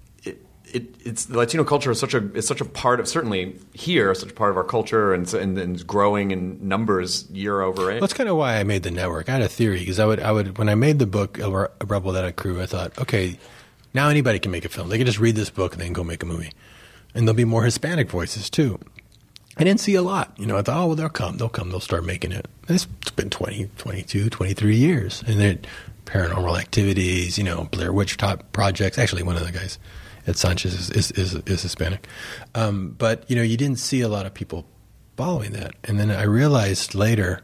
it's the Latino culture is such a part of, certainly here, such a part of our culture, and growing in numbers year over year. Well, that's kind of why I made the network. I had a theory, because I would when I made the book A Rebel Without a Crew, I thought, okay, now anybody can make a film. They can just read this book and they can go make a movie, and there'll be more Hispanic voices too. I didn't see a lot. I thought, oh, well, they'll come, they'll start making it. And it's been 20, 22, 23 years, and they're Paranormal Activities, Blair Witch Top projects. Actually, one of the guys Ed Sanchez is Hispanic. But, you didn't see a lot of people following that. And then I realized later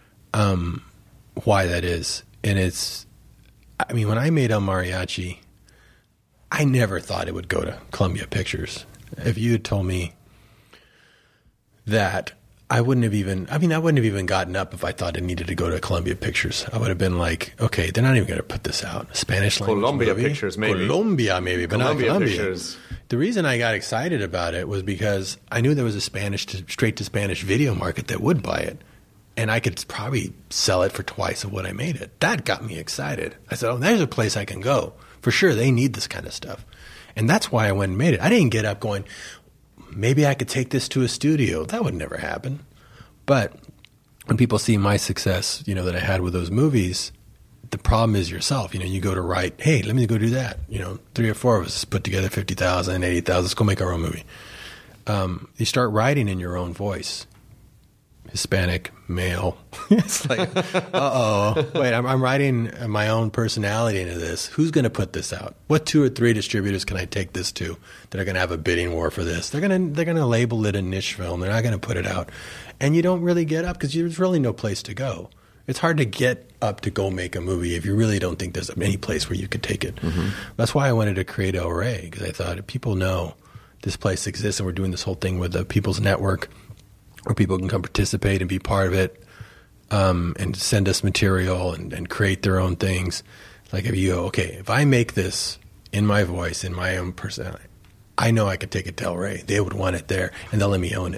why that is. And when I made El Mariachi, I never thought it would go to Columbia Pictures. If you had told me that, I wouldn't have even gotten up if I thought it needed to go to Columbia Pictures. I would have been like, okay, they're not even going to put this out. Spanish language Columbia movie. Pictures, maybe. Columbia, maybe, but not Columbia. Pictures. The reason I got excited about it was because I knew there was a straight to Spanish video market that would buy it. And I could probably sell it for twice of what I made it. That got me excited. I said, oh, there's a place I can go. For sure, they need this kind of stuff. And that's why I went and made it. I didn't get up going, maybe I could take this to a studio. That would never happen. But when people see my success, that I had with those movies, the problem is yourself. You go to write, hey, let me go do that. 3 or 4 of us put together 50,000, 80,000. Let's go make our own movie. You start writing in your own voice. Hispanic, male. It's like, wait, I'm writing my own personality into this. Who's going to put this out? What 2 or 3 distributors can I take this to that are going to have a bidding war for this? They're going to label it a niche film. They're not going to put it out. And you don't really get up because there's really no place to go. It's hard to get up to go make a movie if you really don't think there's any place where you could take it. Mm-hmm. That's why I wanted to create El Rey, because I thought if people know this place exists and we're doing this whole thing with the People's Network, where people can come participate and be part of it, and send us material and create their own things. Like if you go, okay, if I make this in my voice, in my own personality, I know I could take it to El Rey. They would want it there, and they'll let me own it.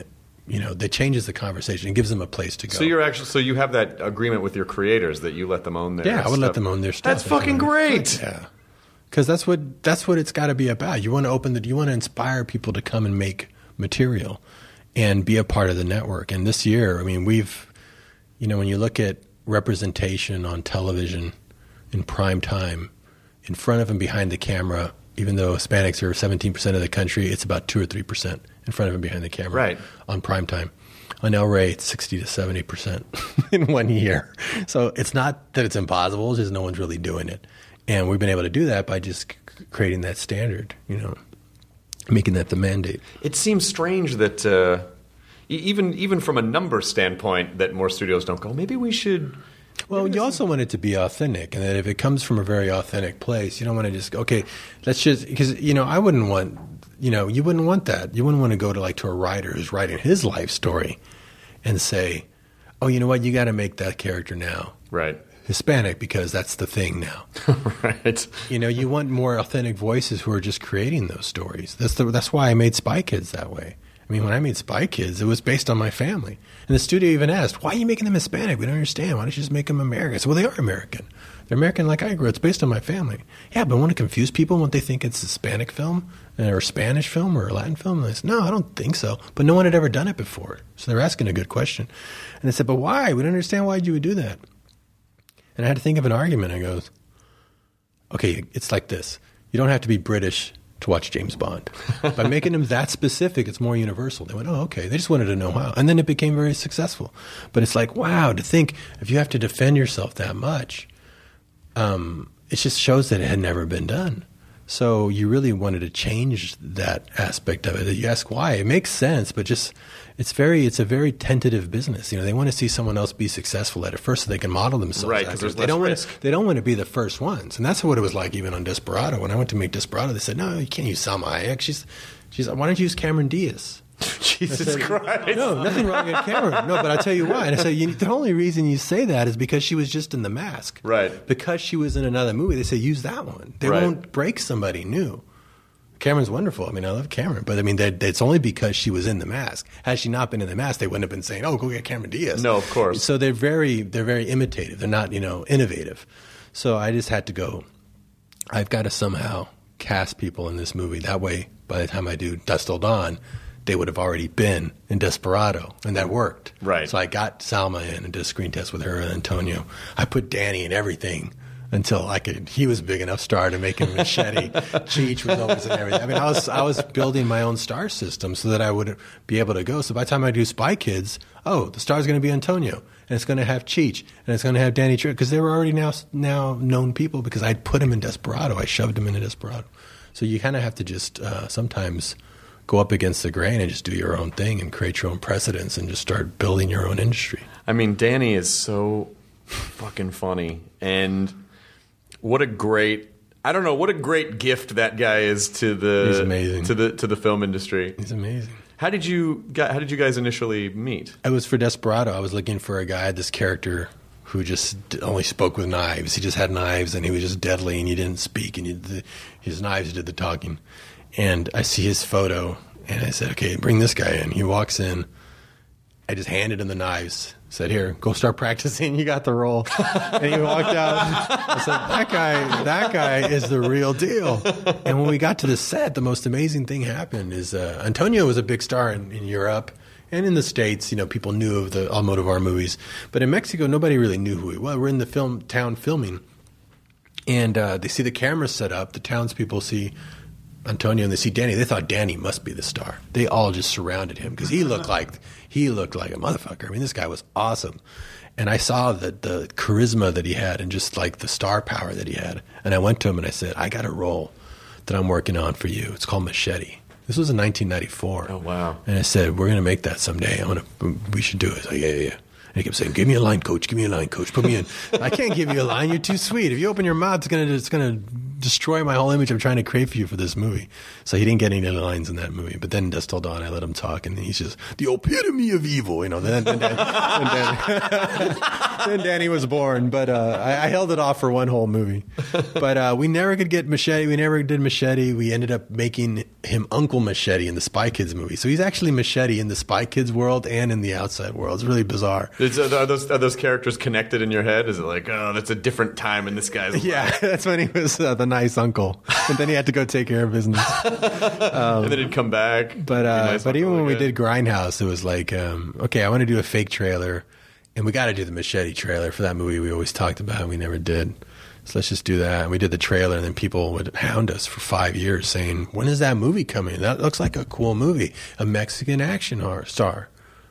that changes the conversation. It gives them a place to go. So you have that agreement with your creators that you let them own their stuff. I would let them own their stuff. That's fucking great. Yeah. Because that's what it's got to be about. You want to you want to inspire people to come and make material and be a part of the network. And this year, I mean, we've, when you look at representation on television in prime time, in front of and behind the camera, even though Hispanics are 17% of the country, it's about 2 or 3% in front of and behind the camera on prime time. On El Rey, it's 60 to 70% in 1 year. So it's not that it's impossible, it's just no one's really doing it. And we've been able to do that by just creating that standard, making that the mandate. It seems strange that even from a number standpoint that more studios don't go, maybe we should... Well, you also want it to be authentic, and that if it comes from a very authentic place, you don't want to just, okay, let's just, because, I wouldn't want, you wouldn't want that. You wouldn't want to go to a writer who's writing his life story and say, oh, you know what, you got to make that character now Hispanic because that's the thing now. Right. You want more authentic voices who are just creating those stories. That's why I made Spy Kids that way. I mean, when I made Spy Kids, it was based on my family. And the studio even asked, why are you making them Hispanic? We don't understand. Why don't you just make them American? I said, well, they are American. They're American like I grew. It's based on my family. Yeah, but I want to confuse people when they think it's a Hispanic film or a Spanish film or a Latin film. And I said, no, I don't think so. But no one had ever done it before. So they're asking a good question. And I said, but why? We don't understand why you would do that. And I had to think of an argument. I goes, okay, it's like this. You don't have to be British to watch James Bond. By making them that specific, it's more universal. They went, oh, okay. They just wanted to know how. And then it became very successful. But it's like, wow, to think if you have to defend yourself that much, it just shows that it had never been done. So you really wanted to change that aspect of it. You ask why. It makes sense, but just it's a very tentative business. They want to see someone else be successful at it first so they can model themselves. Right, because there's less risk. They don't want to be the first ones. And that's what it was like even on Desperado. When I went to make Desperado, they said, no, you can't use Salma Hayek. She's why don't you use Cameron Diaz? Jesus Christ. No, nothing wrong with Cameron. No, but I'll tell you why. And I say, the only reason you say that is because she was just in The Mask. Right. Because she was in another movie, they say, use that one. They won't break somebody new. Cameron's wonderful. I mean, I love Cameron. But, I mean, it's only because she was in The Mask. Had she not been in The Mask, they wouldn't have been saying, oh, go get Cameron Diaz. No, of course. So they're very imitative. They're not, innovative. So I just had to go, I've got to somehow cast people in this movie. That way, by the time I do Dusk Till Dawn, they would have already been in Desperado, and that worked. Right. So I got Salma in and did a screen test with her and Antonio. I put Danny in everything until he was a big enough star to make him Machete. Cheech was always in everything. I mean, I was building my own star system so that I would be able to go. So by the time I do Spy Kids, the star's going to be Antonio, and it's going to have Cheech, and it's going to have Danny Trejo, because they were already now known people because I'd put him in Desperado. I shoved him into Desperado. So you kind of have to just sometimes go up against the grain and just do your own thing and create your own precedents and just start building your own industry. I mean, Danny is so fucking funny, and what a great gift that guy is to He's amazing. to the film industry. He's amazing. How did you guys initially meet? It was for Desperado. I was looking for a guy, this character who just only spoke with knives. He just had knives, and he was just deadly, and he didn't speak, and his knives did the talking. And I see his photo, and I said, okay, bring this guy in. He walks in. I just handed him the knives. Said, here, go start practicing. You got the role. And he walked out. I said, that guy is the real deal. And when we got to the set, the most amazing thing happened is Antonio was a big star in Europe. And in the States, people knew of the Almodovar movies. But in Mexico, nobody really knew who he was. We're in the town filming. And they see the camera set up. The townspeople see Antonio and they see Danny. They thought Danny must be the star. They all just surrounded him because he looked like a motherfucker. I mean, this guy was awesome. And I saw the charisma that he had and just like the star power that he had. And I went to him and I said, I got a role that I'm working on for you. It's called Machete. This was in 1994. Oh, wow. And I said, we're going to make that someday. We should do it. Like, yeah. And he kept saying, give me a line, coach. Give me a line, coach. Put me in. I can't give you a line. You're too sweet. If you open your mouth, it's gonna destroy my whole image I'm trying to create for you for this movie. So he didn't get any lines in that movie. But then Dusk Till Dawn, I let him talk, and he's just the epitome of evil, you know. Then Danny was born, but I held it off for one whole movie. But we never could get Machete. We never did Machete. We ended up making him Uncle Machete in the Spy Kids movie. So he's actually Machete in the Spy Kids world and in the outside world. It's really bizarre. Are those characters connected in your head? Is it like, oh, that's a different time in this guy's life? Yeah, that's when he was the nice uncle, and then he had to go take care of business. And then he'd come back. But even when we did Grindhouse, it was like, okay, I want to do a fake trailer, and we got to do the Machete trailer for that movie we always talked about. We never did. So let's just do that. And we did the trailer, and then people would hound us for 5 years saying, when is that movie coming? That looks like a cool movie. A Mexican action star.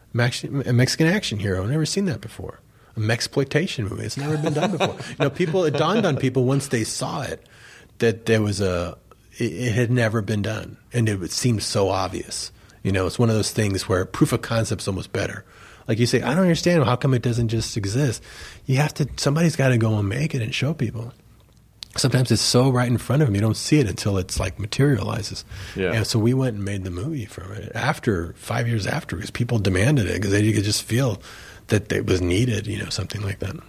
A Mexican action hero. I've never seen that before. A Mexploitation movie. It's never been done before. It dawned on people once they saw it that there was it had never been done. And it seemed so obvious. It's one of those things where proof of concept's almost better. Like you say, I don't understand. How come it doesn't just exist? Somebody's got to go and make it and show people. Sometimes it's so right in front of them, you don't see it until it's like materializes. Yeah. And so we went and made the movie from it 5 years after, because people demanded it, because they could just feel that it was needed, something like that.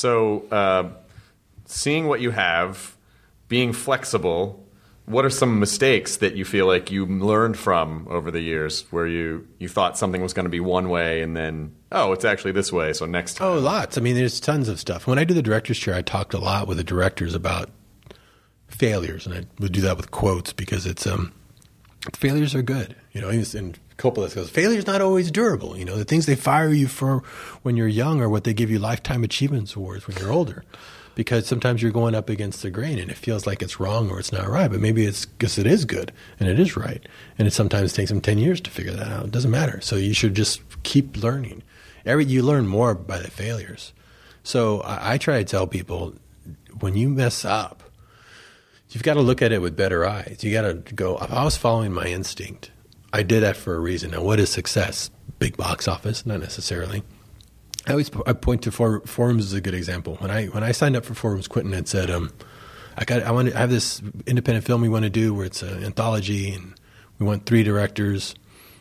So seeing what you have, being flexible, what are some mistakes that you feel like you learned from over the years where you thought something was going to be one way and then, oh, it's actually this way, so next time? Oh, lots. I mean, there's tons of stuff. When I do the director's chair, I talked a lot with the directors about failures, and I would do that with quotes because it's failures are good. And Coppola goes, failure's not always durable. The things they fire you for when you're young are what they give you lifetime achievements awards when you're older. Because sometimes you're going up against the grain and it feels like it's wrong or it's not right. But maybe it's because it is good and it is right. And it sometimes takes them 10 years to figure that out. It doesn't matter. So you should just keep learning. You learn more by the failures. So I try to tell people, when you mess up, you've got to look at it with better eyes. You got to go, if I was following my instinct, I did that for a reason. Now, what is success? Big box office? Not necessarily. I point to Forums as a good example. When I signed up for Forums, Quentin had said, I have this independent film we want to do where it's an anthology, and we want 4 directors,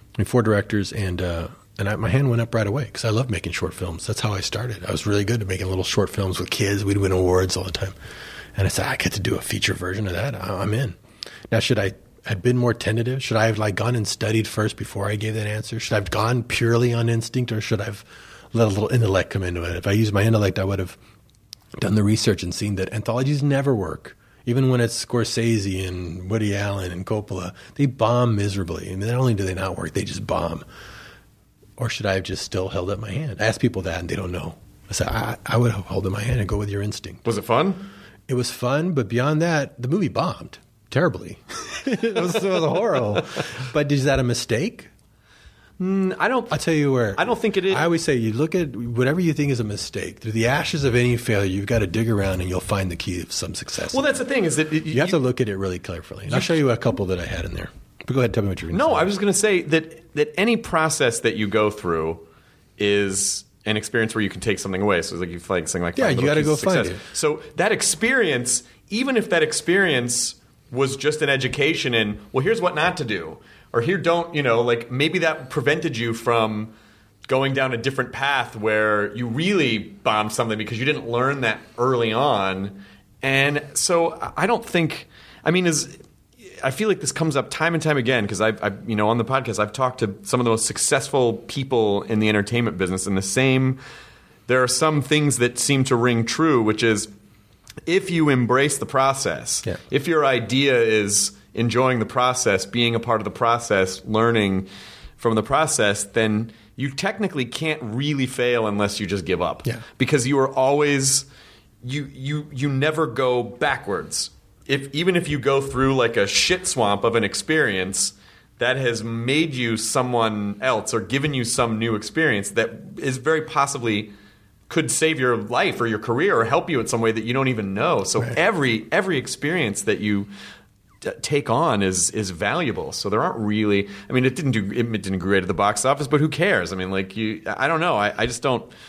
and my hand went up right away because I love making short films. That's how I started. I was really good at making little short films with kids. We'd win awards all the time, and I said, I get to do a feature version of that. I'm in. Now, should I have been more tentative? Should I have gone and studied first before I gave that answer? Should I have gone purely on instinct, or should I have let a little intellect come into it? If I used my intellect, I would have done the research and seen that anthologies never work. Even when it's Scorsese and Woody Allen and Coppola, they bomb miserably. I mean, not only do they not work, they just bomb. Or should I have just still held up my hand? I ask people that and they don't know. I said, I would have held up my hand and go with your instinct. Was it fun? It was fun, but beyond that, the movie bombed terribly. it was horrible. But is that a mistake? I'll tell you where. I don't think it is. I always say you look at whatever you think is a mistake. Through the ashes of any failure, you've got to dig around and you'll find the key of some success. Well, that's the thing is that you have to look at it really carefully. And I'll show you a couple that I had in there. But go ahead, tell me what you're going to say. No, I was going to say that any process that you go through is an experience where you can take something away. So it's like you find something like you got to go find it. So that experience, even if that experience was just an education in, well, here's what not to do. Or here, don't, maybe that prevented you from going down a different path where you really bombed something because you didn't learn that early on. And so I don't think, I feel like this comes up time and time again because I've on the podcast, I've talked to some of the most successful people in the entertainment business, and there are some things that seem to ring true, which is if you embrace the process, if your idea is enjoying the process, being a part of the process, learning from the process, then you technically can't really fail unless you just give up. Yeah. Because you are always you never go backwards. Even if you go through like a shit swamp of an experience that has made you someone else or given you some new experience that is very possibly could save your life or your career or help you in some way that you don't even know. So every experience that you take on is valuable. So there aren't really. It didn't do great at the box office, but who cares? I don't know. I just don't.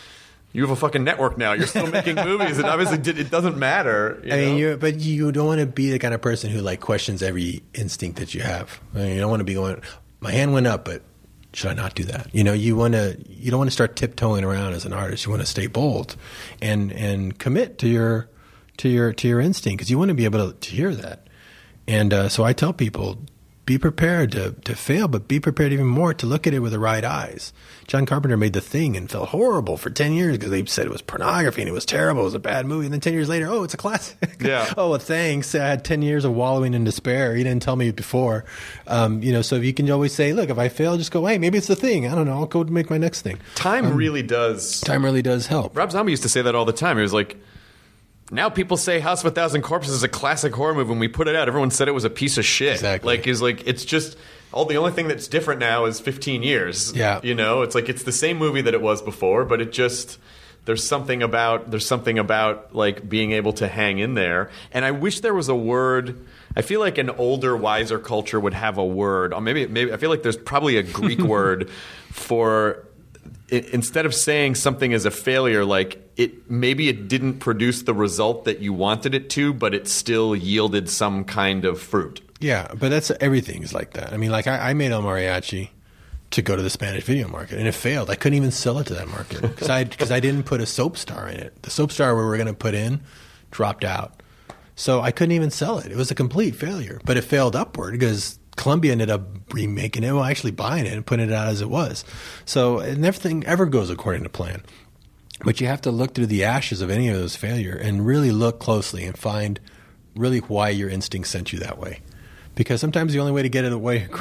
You have a fucking network now. You're still making movies. It obviously it doesn't matter. But you don't want to be the kind of person who like questions every instinct that you have. You don't want to be going, my hand went up, but should I not do that? You don't want to start tiptoeing around as an artist. You want to stay bold and commit to your instinct, because you want to be able to hear that. And so I tell people, be prepared to fail, but be prepared even more to look at it with the right eyes. John Carpenter made The Thing and felt horrible for 10 years because they said it was pornography and it was terrible. It was a bad movie. And then 10 years later, oh, it's a classic. Yeah. Oh, well, thanks. I had 10 years of wallowing in despair. You didn't tell me before. So if you can always say, look, if I fail, just go, hey, maybe it's The Thing. I don't know. I'll go make my next thing. Time really does help. Rob Zombie used to say that all the time. He was like, now people say House of a Thousand Corpses is a classic horror movie. When we put it out, everyone said it was a piece of shit. Exactly. It's just the only thing that's different now is 15 years. Yeah. It's like it's the same movie that it was before, but it just there's something about like being able to hang in there. And I wish there was a word. I feel like an older, wiser culture would have a word. Or maybe I feel like there's probably a Greek word for. Instead of saying something is a failure, like maybe it didn't produce the result that you wanted it to, but it still yielded some kind of fruit. Yeah, but everything is like that. I mean, like I made El Mariachi to go to the Spanish video market, and it failed. I couldn't even sell it to that market because I didn't put a soap star in it. The soap star we were going to put in dropped out, so I couldn't even sell it. It was a complete failure, but it failed upward because Columbia ended up remaking it, actually buying it and putting it out as it was. So nothing ever goes according to plan. But you have to look through the ashes of any of those failures and really look closely and find really why your instinct sent you that way. Because sometimes the only way to get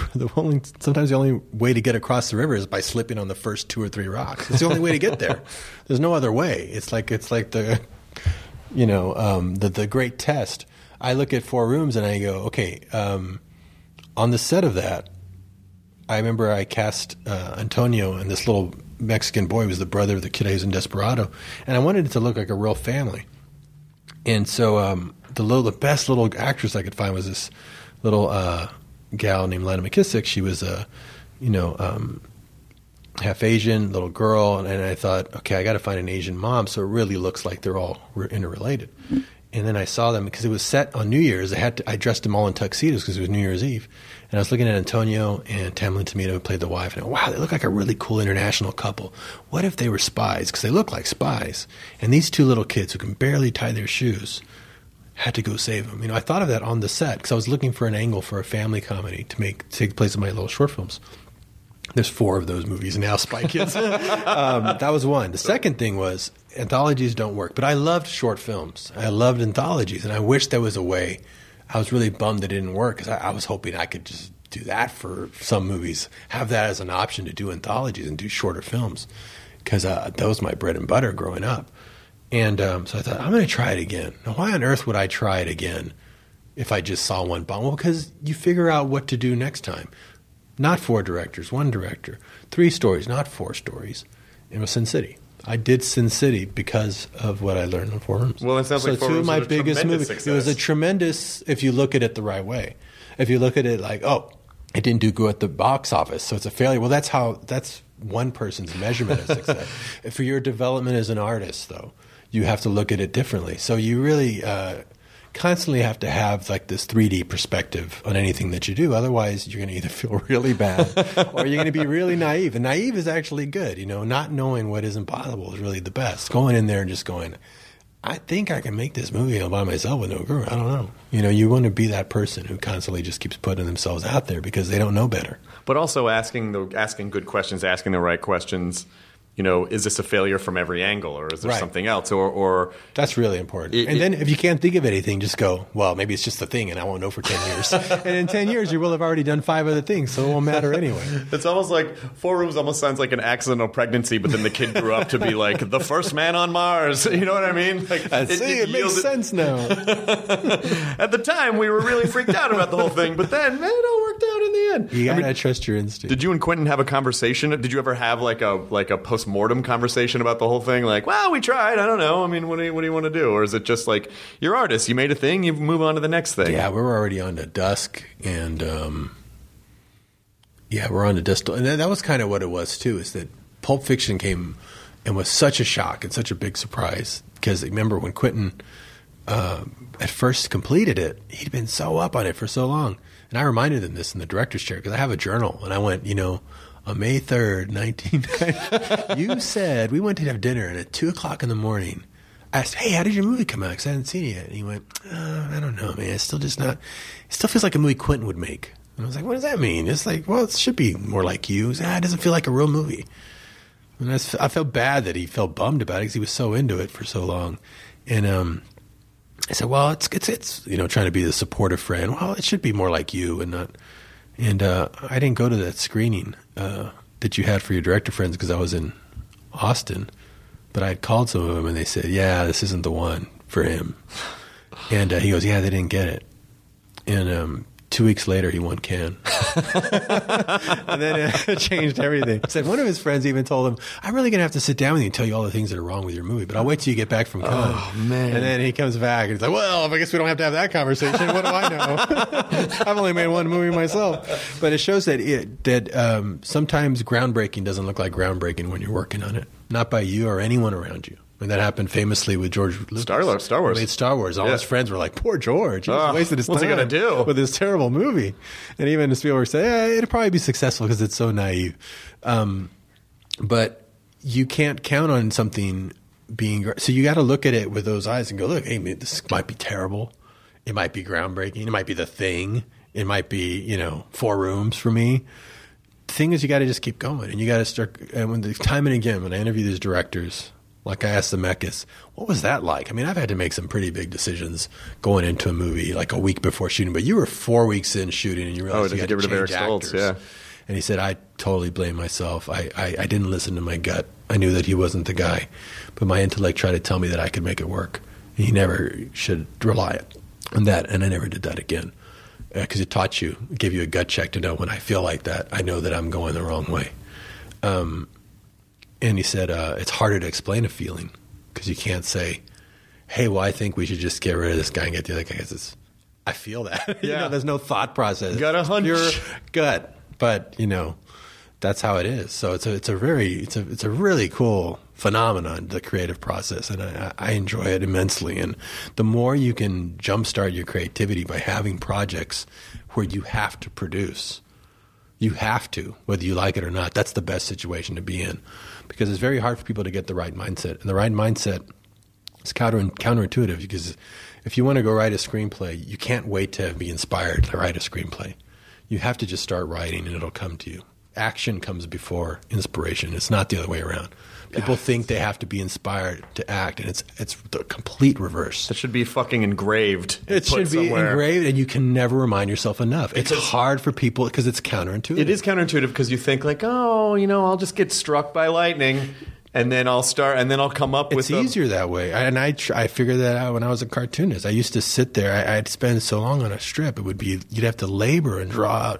across the river is by slipping on the first 2 or 3 rocks. It's the only way to get there. There's no other way. It's like the great test. I look at 4 Rooms and I go, okay. On the set of that, I remember I cast Antonio, and this little Mexican boy was the brother of the kid who was in Desperado, and I wanted it to look like a real family. And so the best little actress I could find was this little gal named Lana McKissick. She was half Asian, little girl, and I thought, okay, I got to find an Asian mom so it really looks like they're all interrelated. And then I saw them because it was set on New Year's. I dressed them all in tuxedos because it was New Year's Eve. And I was looking at Antonio and Tamlyn Tomato, who played the wife, and I went, wow, they look like a really cool international couple. What if they were spies? Because they look like spies. And these 2 little kids who can barely tie their shoes had to go save them. I thought of that on the set because I was looking for an angle for a family comedy to take place in my little short films. There's 4 of those movies now, Spy Kids. That was one. The second thing was anthologies don't work. But I loved short films. I loved anthologies, and I wish there was a way. I was really bummed it didn't work because I was hoping I could just do that for some movies, have that as an option to do anthologies and do shorter films because that was my bread and butter growing up. And so I thought, I'm going to try it again. Now, why on earth would I try it again if I just saw one bomb? Well, because you figure out what to do next time. Not 4 directors, 1 director. 3 stories, not 4 stories. It was Sin City. I did Sin City because of what I learned in 4 Rooms. Well, that sounds like 4 Rooms 2 of my biggest movies. Success. It was a tremendous, if you look at it the right way. If you look at it like, oh, it didn't do good at the box office, so it's a failure. Well, that's one person's measurement of success. For your development as an artist, though, you have to look at it differently. So you really constantly have to have like this 3D perspective on anything that you do. Otherwise, you're going to either feel really bad or you're going to be really naive. And naive is actually good. Not knowing what isn't possible is really the best. Going in there and just going, I think I can make this movie all by myself with no guru. I don't know. You want to be that person who constantly just keeps putting themselves out there because they don't know better. But also asking good questions, asking the right questions. Is this a failure from every angle, or is there something else? Or that's really important. And then if you can't think of anything, just go, well, maybe it's just a thing, and I won't know for 10 years. And in 10 years, you will have already done 5 other things, so it won't matter anyway. It's almost like 4 Rooms almost sounds like an accidental pregnancy, but then the kid grew up to be like the first man on Mars. You know what I mean? Like, it makes sense now. At the time, we were really freaked out about the whole thing, but then, it all worked out in the end. You gotta trust your instinct. Did you and Quentin have a conversation? Did you ever have like a post-mortem conversation about the whole thing? Like, well, we tried. I don't know. I mean, what do you want to do? Or is it just like, you're artists, you made a thing, you move on to the next thing? Yeah, we were already on to Dusk, and we're on to Dusk. And that was kind of what it was, too, is that Pulp Fiction came and was such a shock and such a big surprise. Because remember when Quentin at first completed it, he'd been so up on it for so long. And I reminded him this in the director's chair because I have a journal. And I went, on May 3rd, 1990, you said we went to have dinner, and at 2 o'clock in the morning, I asked, hey, how did your movie come out? Because I hadn't seen it yet. And he went, I don't know, man. It still feels like a movie Quentin would make. And I was like, what does that mean? It's like, well, it should be more like you. It doesn't feel like a real movie. And I felt bad that he felt bummed about it because he was so into it for so long. And I said, well, it's trying to be the supportive friend. Well, it should be more like you and not. And I didn't go to that screening that you had for your director friends because I was in Austin. But I had called some of them, and they said, yeah, this isn't the one for him. And he goes, yeah, they didn't get it. And 2 weeks later, he won Cannes. And then it changed everything. He said one of his friends even told him, I'm really going to have to sit down with you and tell you all the things that are wrong with your movie, but I'll wait till you get back from Cannes. Oh, man. And then he comes back, and he's like, well, I guess we don't have to have that conversation. What do I know? I've only made one movie myself. But it shows that sometimes groundbreaking doesn't look like groundbreaking when you're working on it. Not by you or anyone around you. And that happened famously with George Lucas. Star Wars. He made Star Wars. All his friends were like, poor George. He wasted his time. What's he going to do? With this terrible movie. And even Spielberg said, it'll probably be successful because it's so naive. But you can't count on something being great. So you got to look at it with those eyes and go, look, hey, this might be terrible. It might be groundbreaking. It might be The Thing. It might be, 4 Rooms for me. The thing is, you got to just keep going. And you got to start, and time and again, when I interview these directors, like I asked Zemeckis, what was that like? I mean, I've had to make some pretty big decisions going into a movie like a week before shooting, but you were 4 weeks in shooting and you realized you had to change actors. Yeah. And he said, I totally blame myself. I didn't listen to my gut. I knew that he wasn't the guy, but my intellect tried to tell me that I could make it work. And he never should rely on that, and I never did that again. Because it taught you, it gave you a gut check to know when I feel like that, I know that I'm going the wrong way. And he said, it's harder to explain a feeling because you can't say, hey, well, I think we should just get rid of this guy and get the other guy. I feel that. Yeah. There's no thought process. Got a hunch. Pure gut. But, that's how it is. So it's a really cool phenomenon, the creative process. And I enjoy it immensely. And the more you can jumpstart your creativity by having projects where you have to produce, you have to, whether you like it or not. That's the best situation to be in because it's very hard for people to get the right mindset. And the right mindset is counterintuitive because if you want to go write a screenplay, you can't wait to be inspired to write a screenplay. You have to just start writing and it'll come to you. Action comes before inspiration. It's not the other way around. People think they have to be inspired to act, and it's the complete reverse. It should be fucking engraved. It should be engraved, and you can never remind yourself enough. It's hard for people because it's counterintuitive. It is counterintuitive because you think like, I'll just get struck by lightning, and then I'll start, and then I'll come up with. It's easier that way, and I figured that out when I was a cartoonist. I used to sit there. I'd spend so long on a strip. It would be you'd have to labor and draw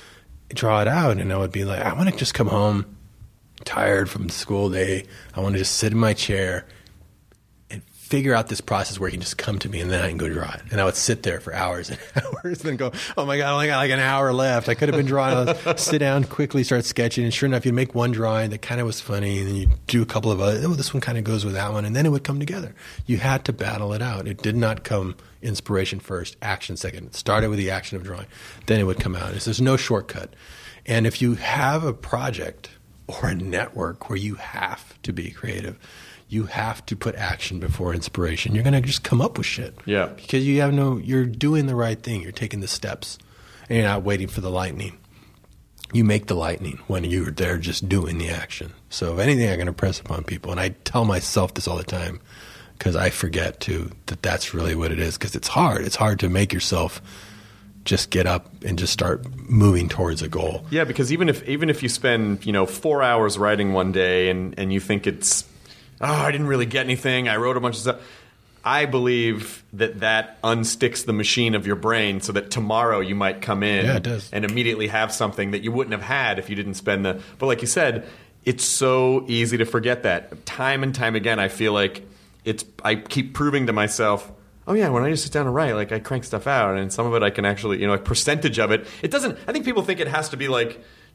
it out, and I would be like, I want to just come home tired from the school day. I want to just sit in my chair and figure out this process where he can just come to me and then I can go draw it. And I would sit there for hours and hours and then go, oh my God, I only got like an hour left. I could have been drawing. I'd sit down, quickly start sketching. And sure enough, you'd make one drawing that kind of was funny. And then you'd do a couple of other, this one kind of goes with that one. And then it would come together. You had to battle it out. It did not come inspiration first, action second. It started with the action of drawing. Then it would come out. There's no shortcut. And if you have a project or a network where you have to be creative, you have to put action before inspiration, you're going to just come up with shit. Yeah. Because you're doing the right thing. You're taking the steps and you're not waiting for the lightning. You make the lightning when you're there just doing the action. So if anything, I'm going to press upon people. And I tell myself this all the time because I forget that that's really what it is because it's hard. It's hard to make yourself just get up and just start moving towards a goal. Yeah, because even if you spend 4 hours writing one day and you think it's I didn't really get anything, I wrote a bunch of stuff, I believe that unsticks the machine of your brain so that tomorrow you might come in and immediately have something that you wouldn't have had if you didn't spend but like you said, it's so easy to forget that. Time and time again I feel like I keep proving to myself, oh yeah, when I just sit down and write, like I crank stuff out, and some of it I can actually, a percentage of it. It doesn't. I think people think it has to be like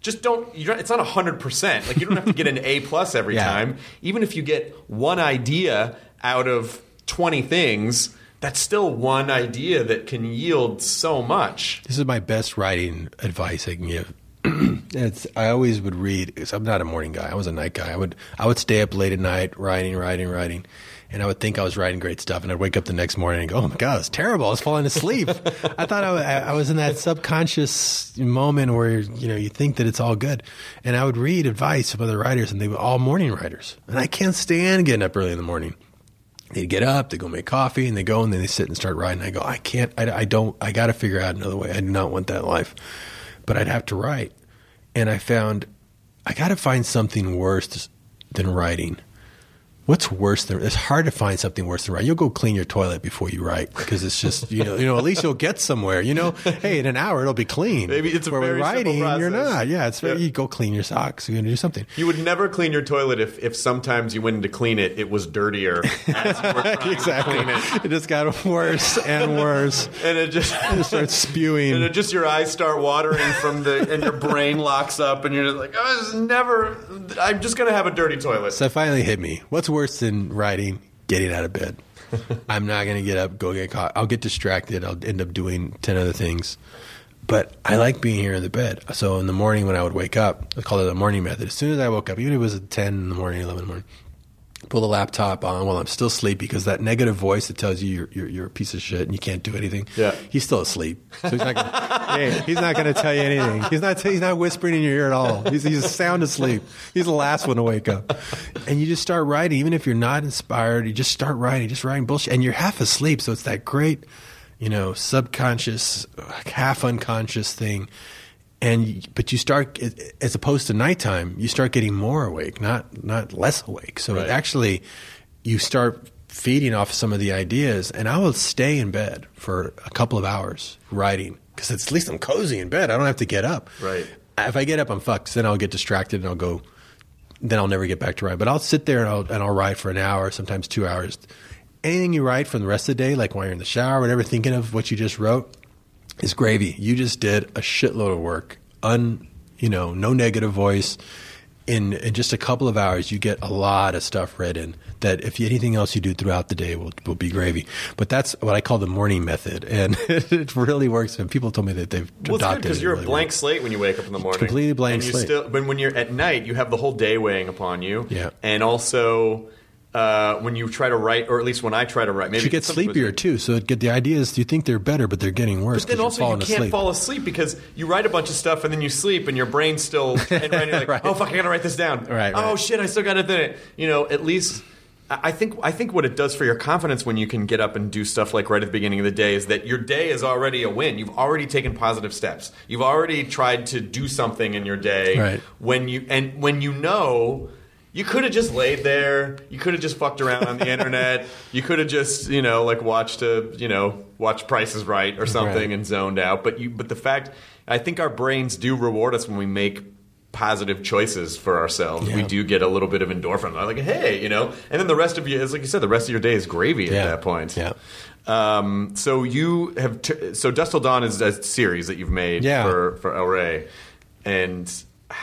just don't. It's not 100%. Like you don't have to get an A+ every time. Even if you get one idea out of 20 things, that's still one idea that can yield so much. This is my best writing advice I can give. I always would read, because I'm not a morning guy. I was a night guy. I would stay up late at night writing, and I would think I was writing great stuff, and I'd wake up the next morning and go, oh my God, it's terrible. I was falling asleep. I thought I was in that subconscious moment where, you think that it's all good. And I would read advice from other writers, and they were all morning writers. And I can't stand getting up early in the morning. They'd get up, they go make coffee, and they go, and then they sit and start writing. I go, I got to figure out another way. I do not want that life. But I'd have to write. And I found I got to find something worse than writing. What's worse than? It's hard to find something worse than writing. You'll go clean your toilet before you write because it's just at least you'll get somewhere. Hey, in an hour it'll be clean. Maybe it's a very writing. Simple process. You're not. Yeah, it's very. You go clean your socks. You're gonna do something. You would never clean your toilet if sometimes you went in to clean it, it was dirtier. As you were trying exactly. To clean it just got worse and worse, and it starts spewing, and your eyes start watering and your brain locks up, and you're just like, I'm just gonna have a dirty toilet. So it finally hit me. What's worse than writing? Getting out of bed. I'm not going to get up, go get caught. I'll get distracted. I'll end up doing 10 other things. But I like being here in the bed. So in the morning when I would wake up, I call it the morning method. As soon as I woke up, even if it was at 10 in the morning, 11 in the morning, pull the laptop on while I'm still sleepy because that negative voice that tells you you're a piece of shit and you can't do anything. Yeah. He's still asleep. So he's not going to tell you anything. He's not whispering in your ear at all. He's sound asleep. He's the last one to wake up. And you just start writing. Even if you're not inspired, you just start writing, bullshit. And you're half asleep. So it's that great, subconscious, half unconscious thing. But you start, as opposed to nighttime, you start getting more awake, not less awake. So actually, you start feeding off some of the ideas. And I will stay in bed for a couple of hours writing because at least I'm cozy in bed. I don't have to get up. Right. If I get up, I'm fucked. 'Cause then I'll get distracted and I'll go. Then I'll never get back to write. But I'll sit there and I'll write for an hour, sometimes 2 hours. Anything you write from the rest of the day, like while you're in the shower, whatever, thinking of what you just wrote, is gravy. You just did a shitload of work. No negative voice. In just a couple of hours, you get a lot of stuff written that if anything else you do throughout the day will be gravy. But that's what I call the morning method, and it really works. And people told me that they've adopted it. Because you're a blank slate when you wake up in the morning. Completely blank slate. But when you're at night, you have the whole day weighing upon you. Yeah. And also, when you try to write, or at least when I try to write, maybe you get sleepier too. So the idea is you think they're better, but they're getting worse. But then also you can't fall asleep because you write a bunch of stuff and then you sleep and your brain's still and you're like, right. Oh fuck, I gotta write this down. Right. Oh shit, I still gotta do it. At least I think what it does for your confidence when you can get up and do stuff like right at the beginning of the day is that your day is already a win. You've already taken positive steps. You've already tried to do something in your day. Right. When you know. You could have just laid there. You could have just fucked around on the internet. You could have just, watched Price is Right or something and zoned out. But the fact, I think our brains do reward us when we make positive choices for ourselves. Yeah. We do get a little bit of endorphin. Like, hey, and then the rest of you, as like you said, the rest of your day is gravy at that point. Yeah. So you have, so Dusk Till Dawn is a series that you've made for El Rey, and.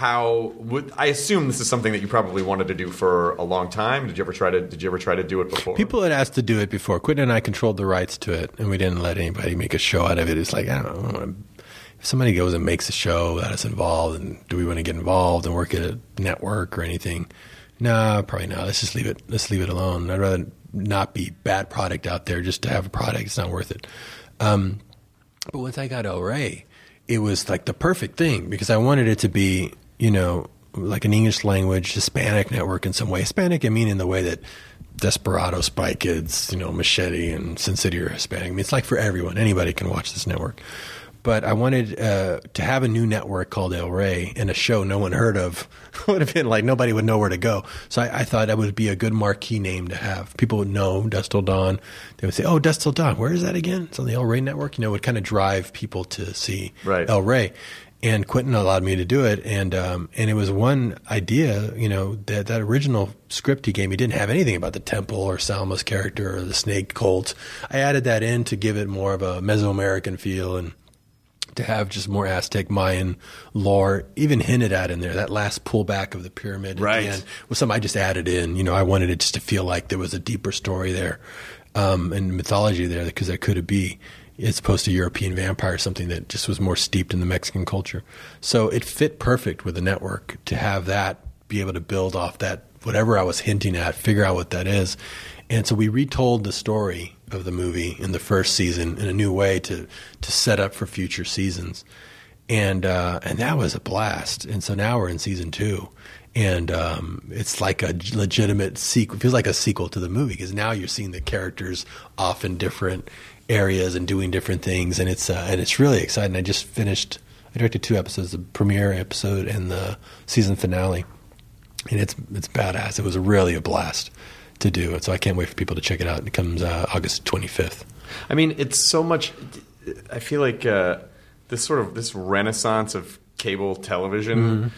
I assume this is something that you probably wanted to do for a long time. Did you ever try to do it before? People had asked to do it before. Quentin and I controlled the rights to it, and we didn't let anybody make a show out of it. It's like, I don't know, if somebody goes and makes a show without us involved, and do we want to get involved and work at a network or anything? No, probably not. Let's just leave it. Let's leave it alone. I'd rather not be bad product out there just to have a product. It's not worth it. But once I got El Rey, it was like the perfect thing because I wanted it to be, like an English language Hispanic network in some way. Hispanic, I mean in the way that Desperado, Spy Kids, Machete, and Sin City are Hispanic. I mean, it's like for everyone. Anybody can watch this network. But I wanted to have a new network called El Rey, and a show no one heard of would have been like nobody would know where to go. So I thought that would be a good marquee name to have. People would know Dusk Till Dawn. They would say, "Oh, Dusk Till Dawn, where is that again?" It's on the El Rey network. It would kind of drive people to see El Rey. And Quentin allowed me to do it, and it was one idea, that original script he gave me didn't have anything about the temple or Salma's character or the snake cult. I added that in to give it more of a Mesoamerican feel and to have just more Aztec Mayan lore, even hinted at in there. That last pullback of the pyramid at the end was something I just added in. You know, I wanted it just to feel like there was a deeper story there and mythology there, because there could be, as opposed to European vampire, something that just was more steeped in the Mexican culture. So it fit perfect with the network to have that, be able to build off that, whatever I was hinting at, figure out what that is. And so we retold the story of the movie in the first season in a new way to set up for future seasons. And that was a blast. And so now we're in season 2. And it's like a legitimate sequel. It feels like a sequel to the movie, because now you're seeing the characters off in different areas and doing different things. And it's really exciting. I directed 2 episodes, the premiere episode and the season finale. And it's badass. It was really a blast to do. And so I can't wait for people to check it out. It comes August 25th. I mean, it's so much. I feel like this renaissance of cable television. Mm-hmm.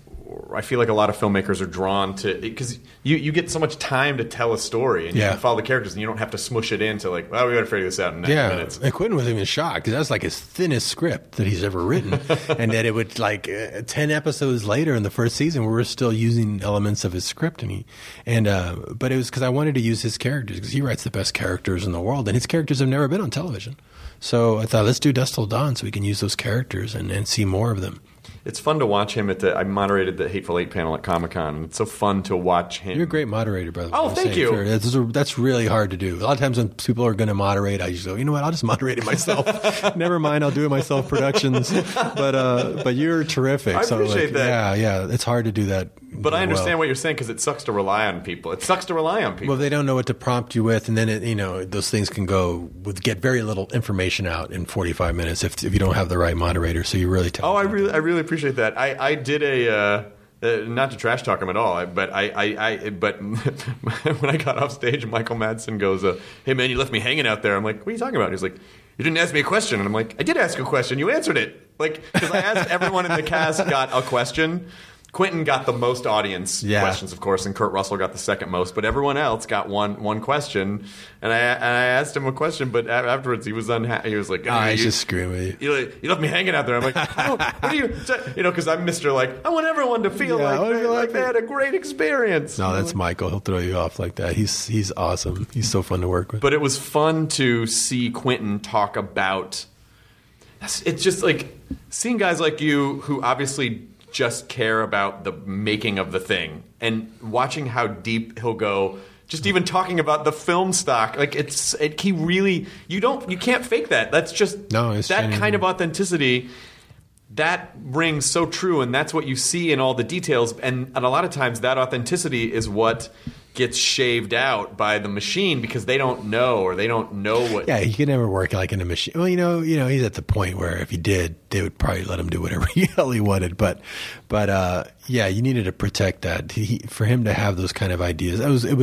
I feel like a lot of filmmakers are drawn to, because you get so much time to tell a story, and you can follow the characters, and you don't have to smush it into like, well, we got to figure this out in 9 minutes. And Quentin was even shocked, because that was like his thinnest script that he's ever written, and that it would 10 episodes later in the first season, we were still using elements of his script, but it was because I wanted to use his characters, because he writes the best characters in the world, and his characters have never been on television. So I thought, let's do Dusk Till Dawn so we can use those characters and see more of them. It's fun to watch him I moderated the Hateful Eight panel at Comic-Con, and it's so fun to watch him. You're a great moderator, brother. Oh, thank you. That's really hard to do. A lot of times when people are going to moderate, I just go, you know what, I'll just moderate it myself. Never mind, I'll do it myself, productions. But you're terrific. I appreciate that. Yeah, it's hard to do that. But I understand what you're saying, because it sucks to rely on people. Well, they don't know what to prompt you with, and then those things can get very little information out in 45 minutes if you don't have the right moderator. So you really tell. Oh, I really appreciate that. I did not to trash talk him at all, but when I got off stage, Michael Madsen goes, "Hey man, you left me hanging out there." I'm like, "What are you talking about?" He's like, "You didn't ask me a question," and I'm like, "I did ask a question. You answered it." Because I asked everyone in the cast got a question. Quentin got the most audience questions, of course, and Kurt Russell got the second most. But everyone else got one question, and I asked him a question. But afterwards, he was unhappy. He was like, he's just screwing with you. You left me hanging out there." I'm like, "What do you?" Because I'm Mr. I want everyone to feel like they had a great experience. No, that's Michael. He'll throw you off like that. He's awesome. He's so fun to work with. But it was fun to see Quentin talk about. It's just like seeing guys like you who obviously just care about the making of the thing, and watching how deep he'll go, just even talking about the film stock. You can't fake that. That's just that genuine. Kind of authenticity that rings so true, and that's what you see in all the details, and a lot of times that authenticity is what gets shaved out by the machine, because they don't know what. Yeah, he could never work like in a machine. Well, he's at the point where if he did, they would probably let him do whatever the hell he wanted. But you needed to protect that. For him to have those kind of ideas,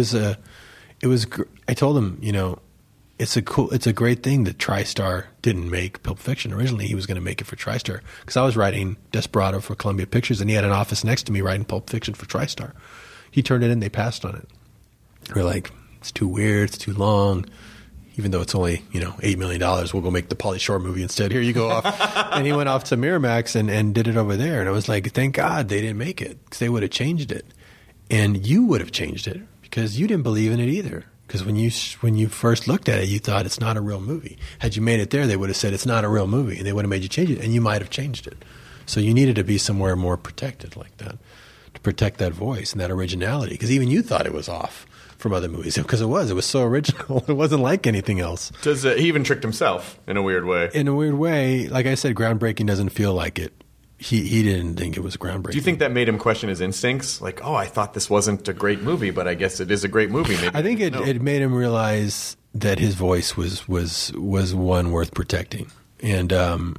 I told him, it's a great thing that TriStar didn't make Pulp Fiction. Originally, he was going to make it for TriStar, because I was writing Desperado for Columbia Pictures, and he had an office next to me writing Pulp Fiction for TriStar. He turned it in, they passed on it. We're like, it's too weird, it's too long. Even though it's only, $8 million, we'll go make the Pauly Shore movie instead. Here you go off. And he went off to Miramax and did it over there. And I was like, thank God they didn't make it, because they would have changed it. And you would have changed it, because you didn't believe in it either. Because when you first looked at it, you thought it's not a real movie. Had you made it there, they would have said it's not a real movie, and they would have made you change it, and you might have changed it. So you needed to be somewhere more protected like that, to protect that voice and that originality. Because even you thought it was off from other movies, because it was so original. It wasn't like anything else. He even tricked himself in a weird way. In a weird way, like I said, groundbreaking doesn't feel like it. He didn't think it was groundbreaking. Do you think that made him question his instincts? Like, I thought this wasn't a great movie, but I guess it is a great movie. Maybe I think it made him realize that his voice was one worth protecting, and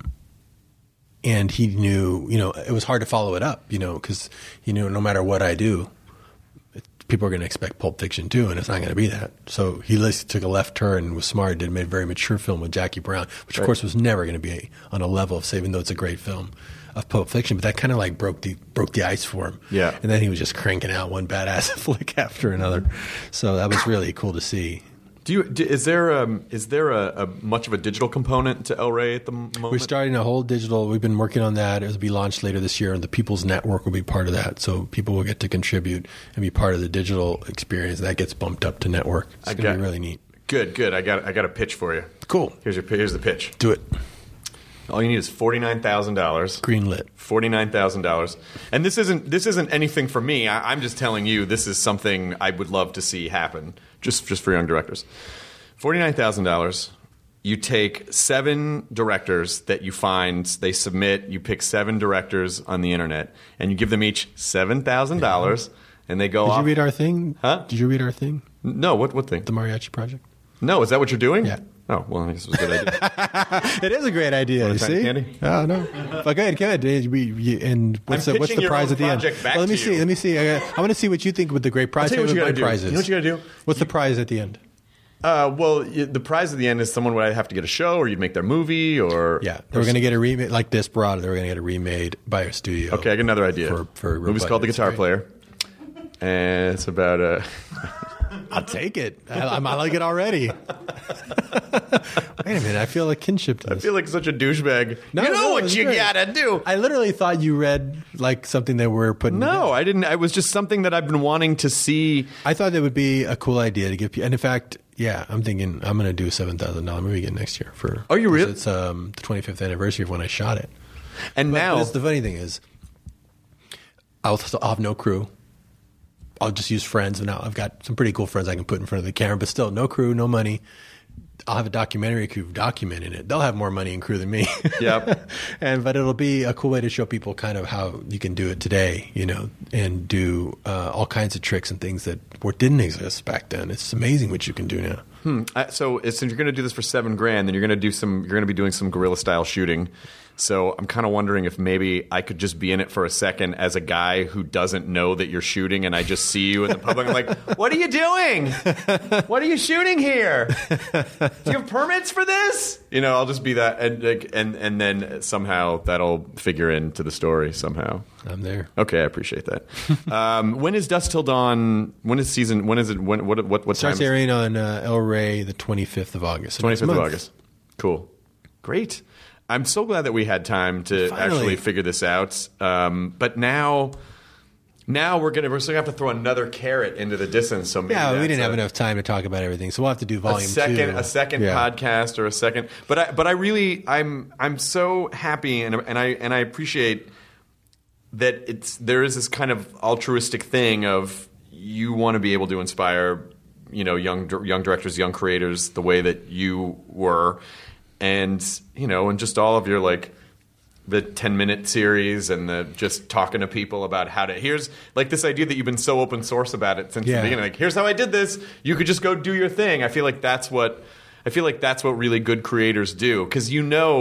he knew, it was hard to follow it up, because he knew no matter what I do, people are going to expect Pulp Fiction too, and it's not going to be that. So he took a left turn and was smart, made a very mature film with Jackie Brown, which of course was never going to be on a level of, even though it's a great film, of Pulp Fiction, but that kind of broke the ice for him. Yeah. And then he was just cranking out one badass flick after another. So that was really cool to see. Is there a much of a digital component to El Rey at the moment? We're starting a whole digital. We've been working on that. It'll be launched later this year, and the People's Network will be part of that. So people will get to contribute and be part of the digital experience. That gets bumped up to network. It's going to be really neat. Good. I got a pitch for you. Cool. Here's the pitch. Do it. All you need is $49,000. Greenlit. $49,000. And this isn't anything for me. I'm just telling you this is something I would love to see happen just for young directors. $49,000. You take 7 directors that you find, they submit, you pick 7 directors on the internet, and you give them each $7,000, and they go off. Did you read our thing? Huh? Did you read our thing? No, what thing? The Mariachi Project. No, is that what you're doing? Yeah. Oh, well, I guess it was a good idea. It is a great idea, you see? Candy? Oh, no. But go ahead. And what's the prize at the end? Well, let me see. I want to see what you think with the great prize. I'll tell you what you got to do. Prize is. You know what you got to do? What's the prize at the end? Well, the prize at the end is someone would have to get a show, or you'd make their movie, or they were going to get a remake like Desperado. They were going to get a remade by a studio. Okay, I got another idea. For movie's called The Guitar Player, and it's about a. I'll take it. I like it already. Wait a minute. I feel a kinship to this. I feel like such a douchebag. No, you know what it's you great. gotta do. I literally thought you read like something that we're putting. No, I didn't. It was just something that I've been wanting to see. I thought that would be a cool idea to give people. And in fact, yeah, I'm thinking I'm going to do a $7,000 movie again next year. Are you really? It's the 25th anniversary of when I shot it. And now, the funny thing is, I'll have no crew. I'll just use friends. Now I've got some pretty cool friends I can put in front of the camera, but still no crew, no money. I'll have a documentary crew documenting it. They'll have more money and crew than me. Yep. But it'll be a cool way to show people kind of how you can do it today, and do all kinds of tricks and things that didn't exist back then. It's amazing what you can do now. So since you're going to do this for $7,000, then you're going to be doing some guerrilla style shooting. So I'm kind of wondering if maybe I could just be in it for a second as a guy who doesn't know that you're shooting, and I just see you in the public. I'm like, what are you doing? What are you shooting here? Do you have permits for this? I'll just be that, and then somehow that'll figure into the story somehow. I'm there. Okay, I appreciate that. When is Dusk Till Dawn? When is season? When is it? What starts airing on El Rey the 25th of August. 25th of August. Cool. Great. I'm so glad that we had time to actually figure this out. But now we're still gonna have to throw another carrot into the distance. So maybe we didn't have enough time to talk about everything, so we'll have to do volume 2. A second podcast or a second. But I really I'm so happy and I appreciate that there is this kind of altruistic thing of you want to be able to inspire young directors, young creators the way that you were. And and just all of your the 10-minute series and the just talking to people about how to here's this idea that you've been so open source about it since the beginning. Here's how I did this. You could just go do your thing. I feel like that's what really good creators do, because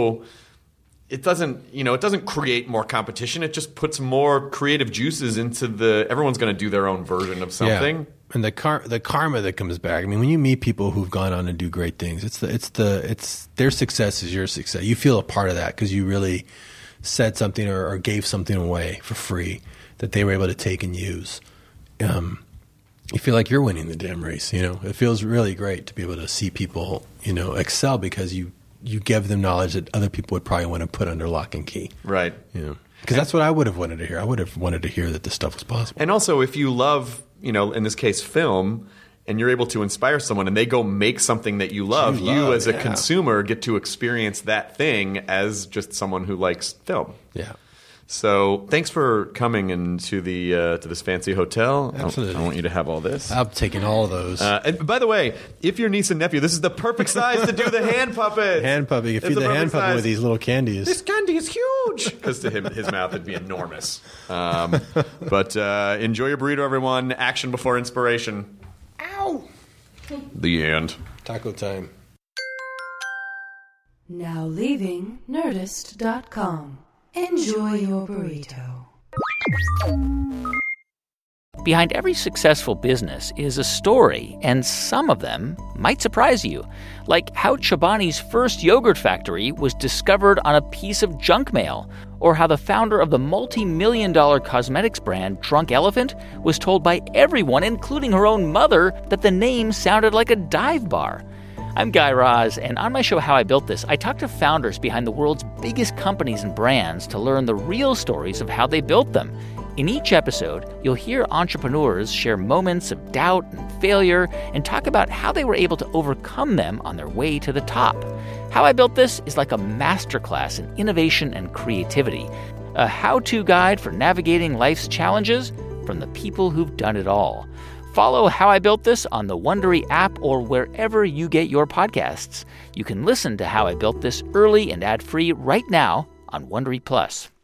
it doesn't create more competition. It just puts more creative juices into everyone's going to do their own version of something. Yeah. And the karma that comes back. I mean, when you meet people who've gone on to do great things, it's their success is your success. You feel a part of that because you really said something or gave something away for free that they were able to take and use. You feel like you're winning the damn race. It feels really great to be able to see people excel because you give them knowledge that other people would probably want to put under lock and key. Right. Because that's what I would have wanted to hear. I would have wanted to hear that this stuff was possible. And also, if you love, in this case, film, and you're able to inspire someone and they go make something that you love, you as a consumer get to experience that thing as just someone who likes film. Yeah. So thanks for coming into to this fancy hotel. Absolutely. I want you to have all this. I'm taking all of those. And by the way, if your niece and nephew, this is the perfect size to do the hand puppet. Hand puppet. You feed the hand puppet with these little candies. This candy is huge. Because to him, his mouth would be enormous. But enjoy your burrito, everyone. Action before inspiration. Ow. The end. Taco time. Now leaving Nerdist.com. Enjoy your burrito. Behind every successful business is a story, and some of them might surprise you. Like how Chobani's first yogurt factory was discovered on a piece of junk mail, or how the founder of the multi-million-dollar cosmetics brand Drunk Elephant was told by everyone, including her own mother, that the name sounded like a dive bar. I'm Guy Raz, and on my show How I Built This, I talk to founders behind the world's biggest companies and brands to learn the real stories of how they built them. In each episode, you'll hear entrepreneurs share moments of doubt and failure and talk about how they were able to overcome them on their way to the top. How I Built This is like a masterclass in innovation and creativity, a how-to guide for navigating life's challenges from the people who've done it all. Follow How I Built This on the Wondery app or wherever you get your podcasts. You can listen to How I Built This early and ad-free right now on Wondery Plus.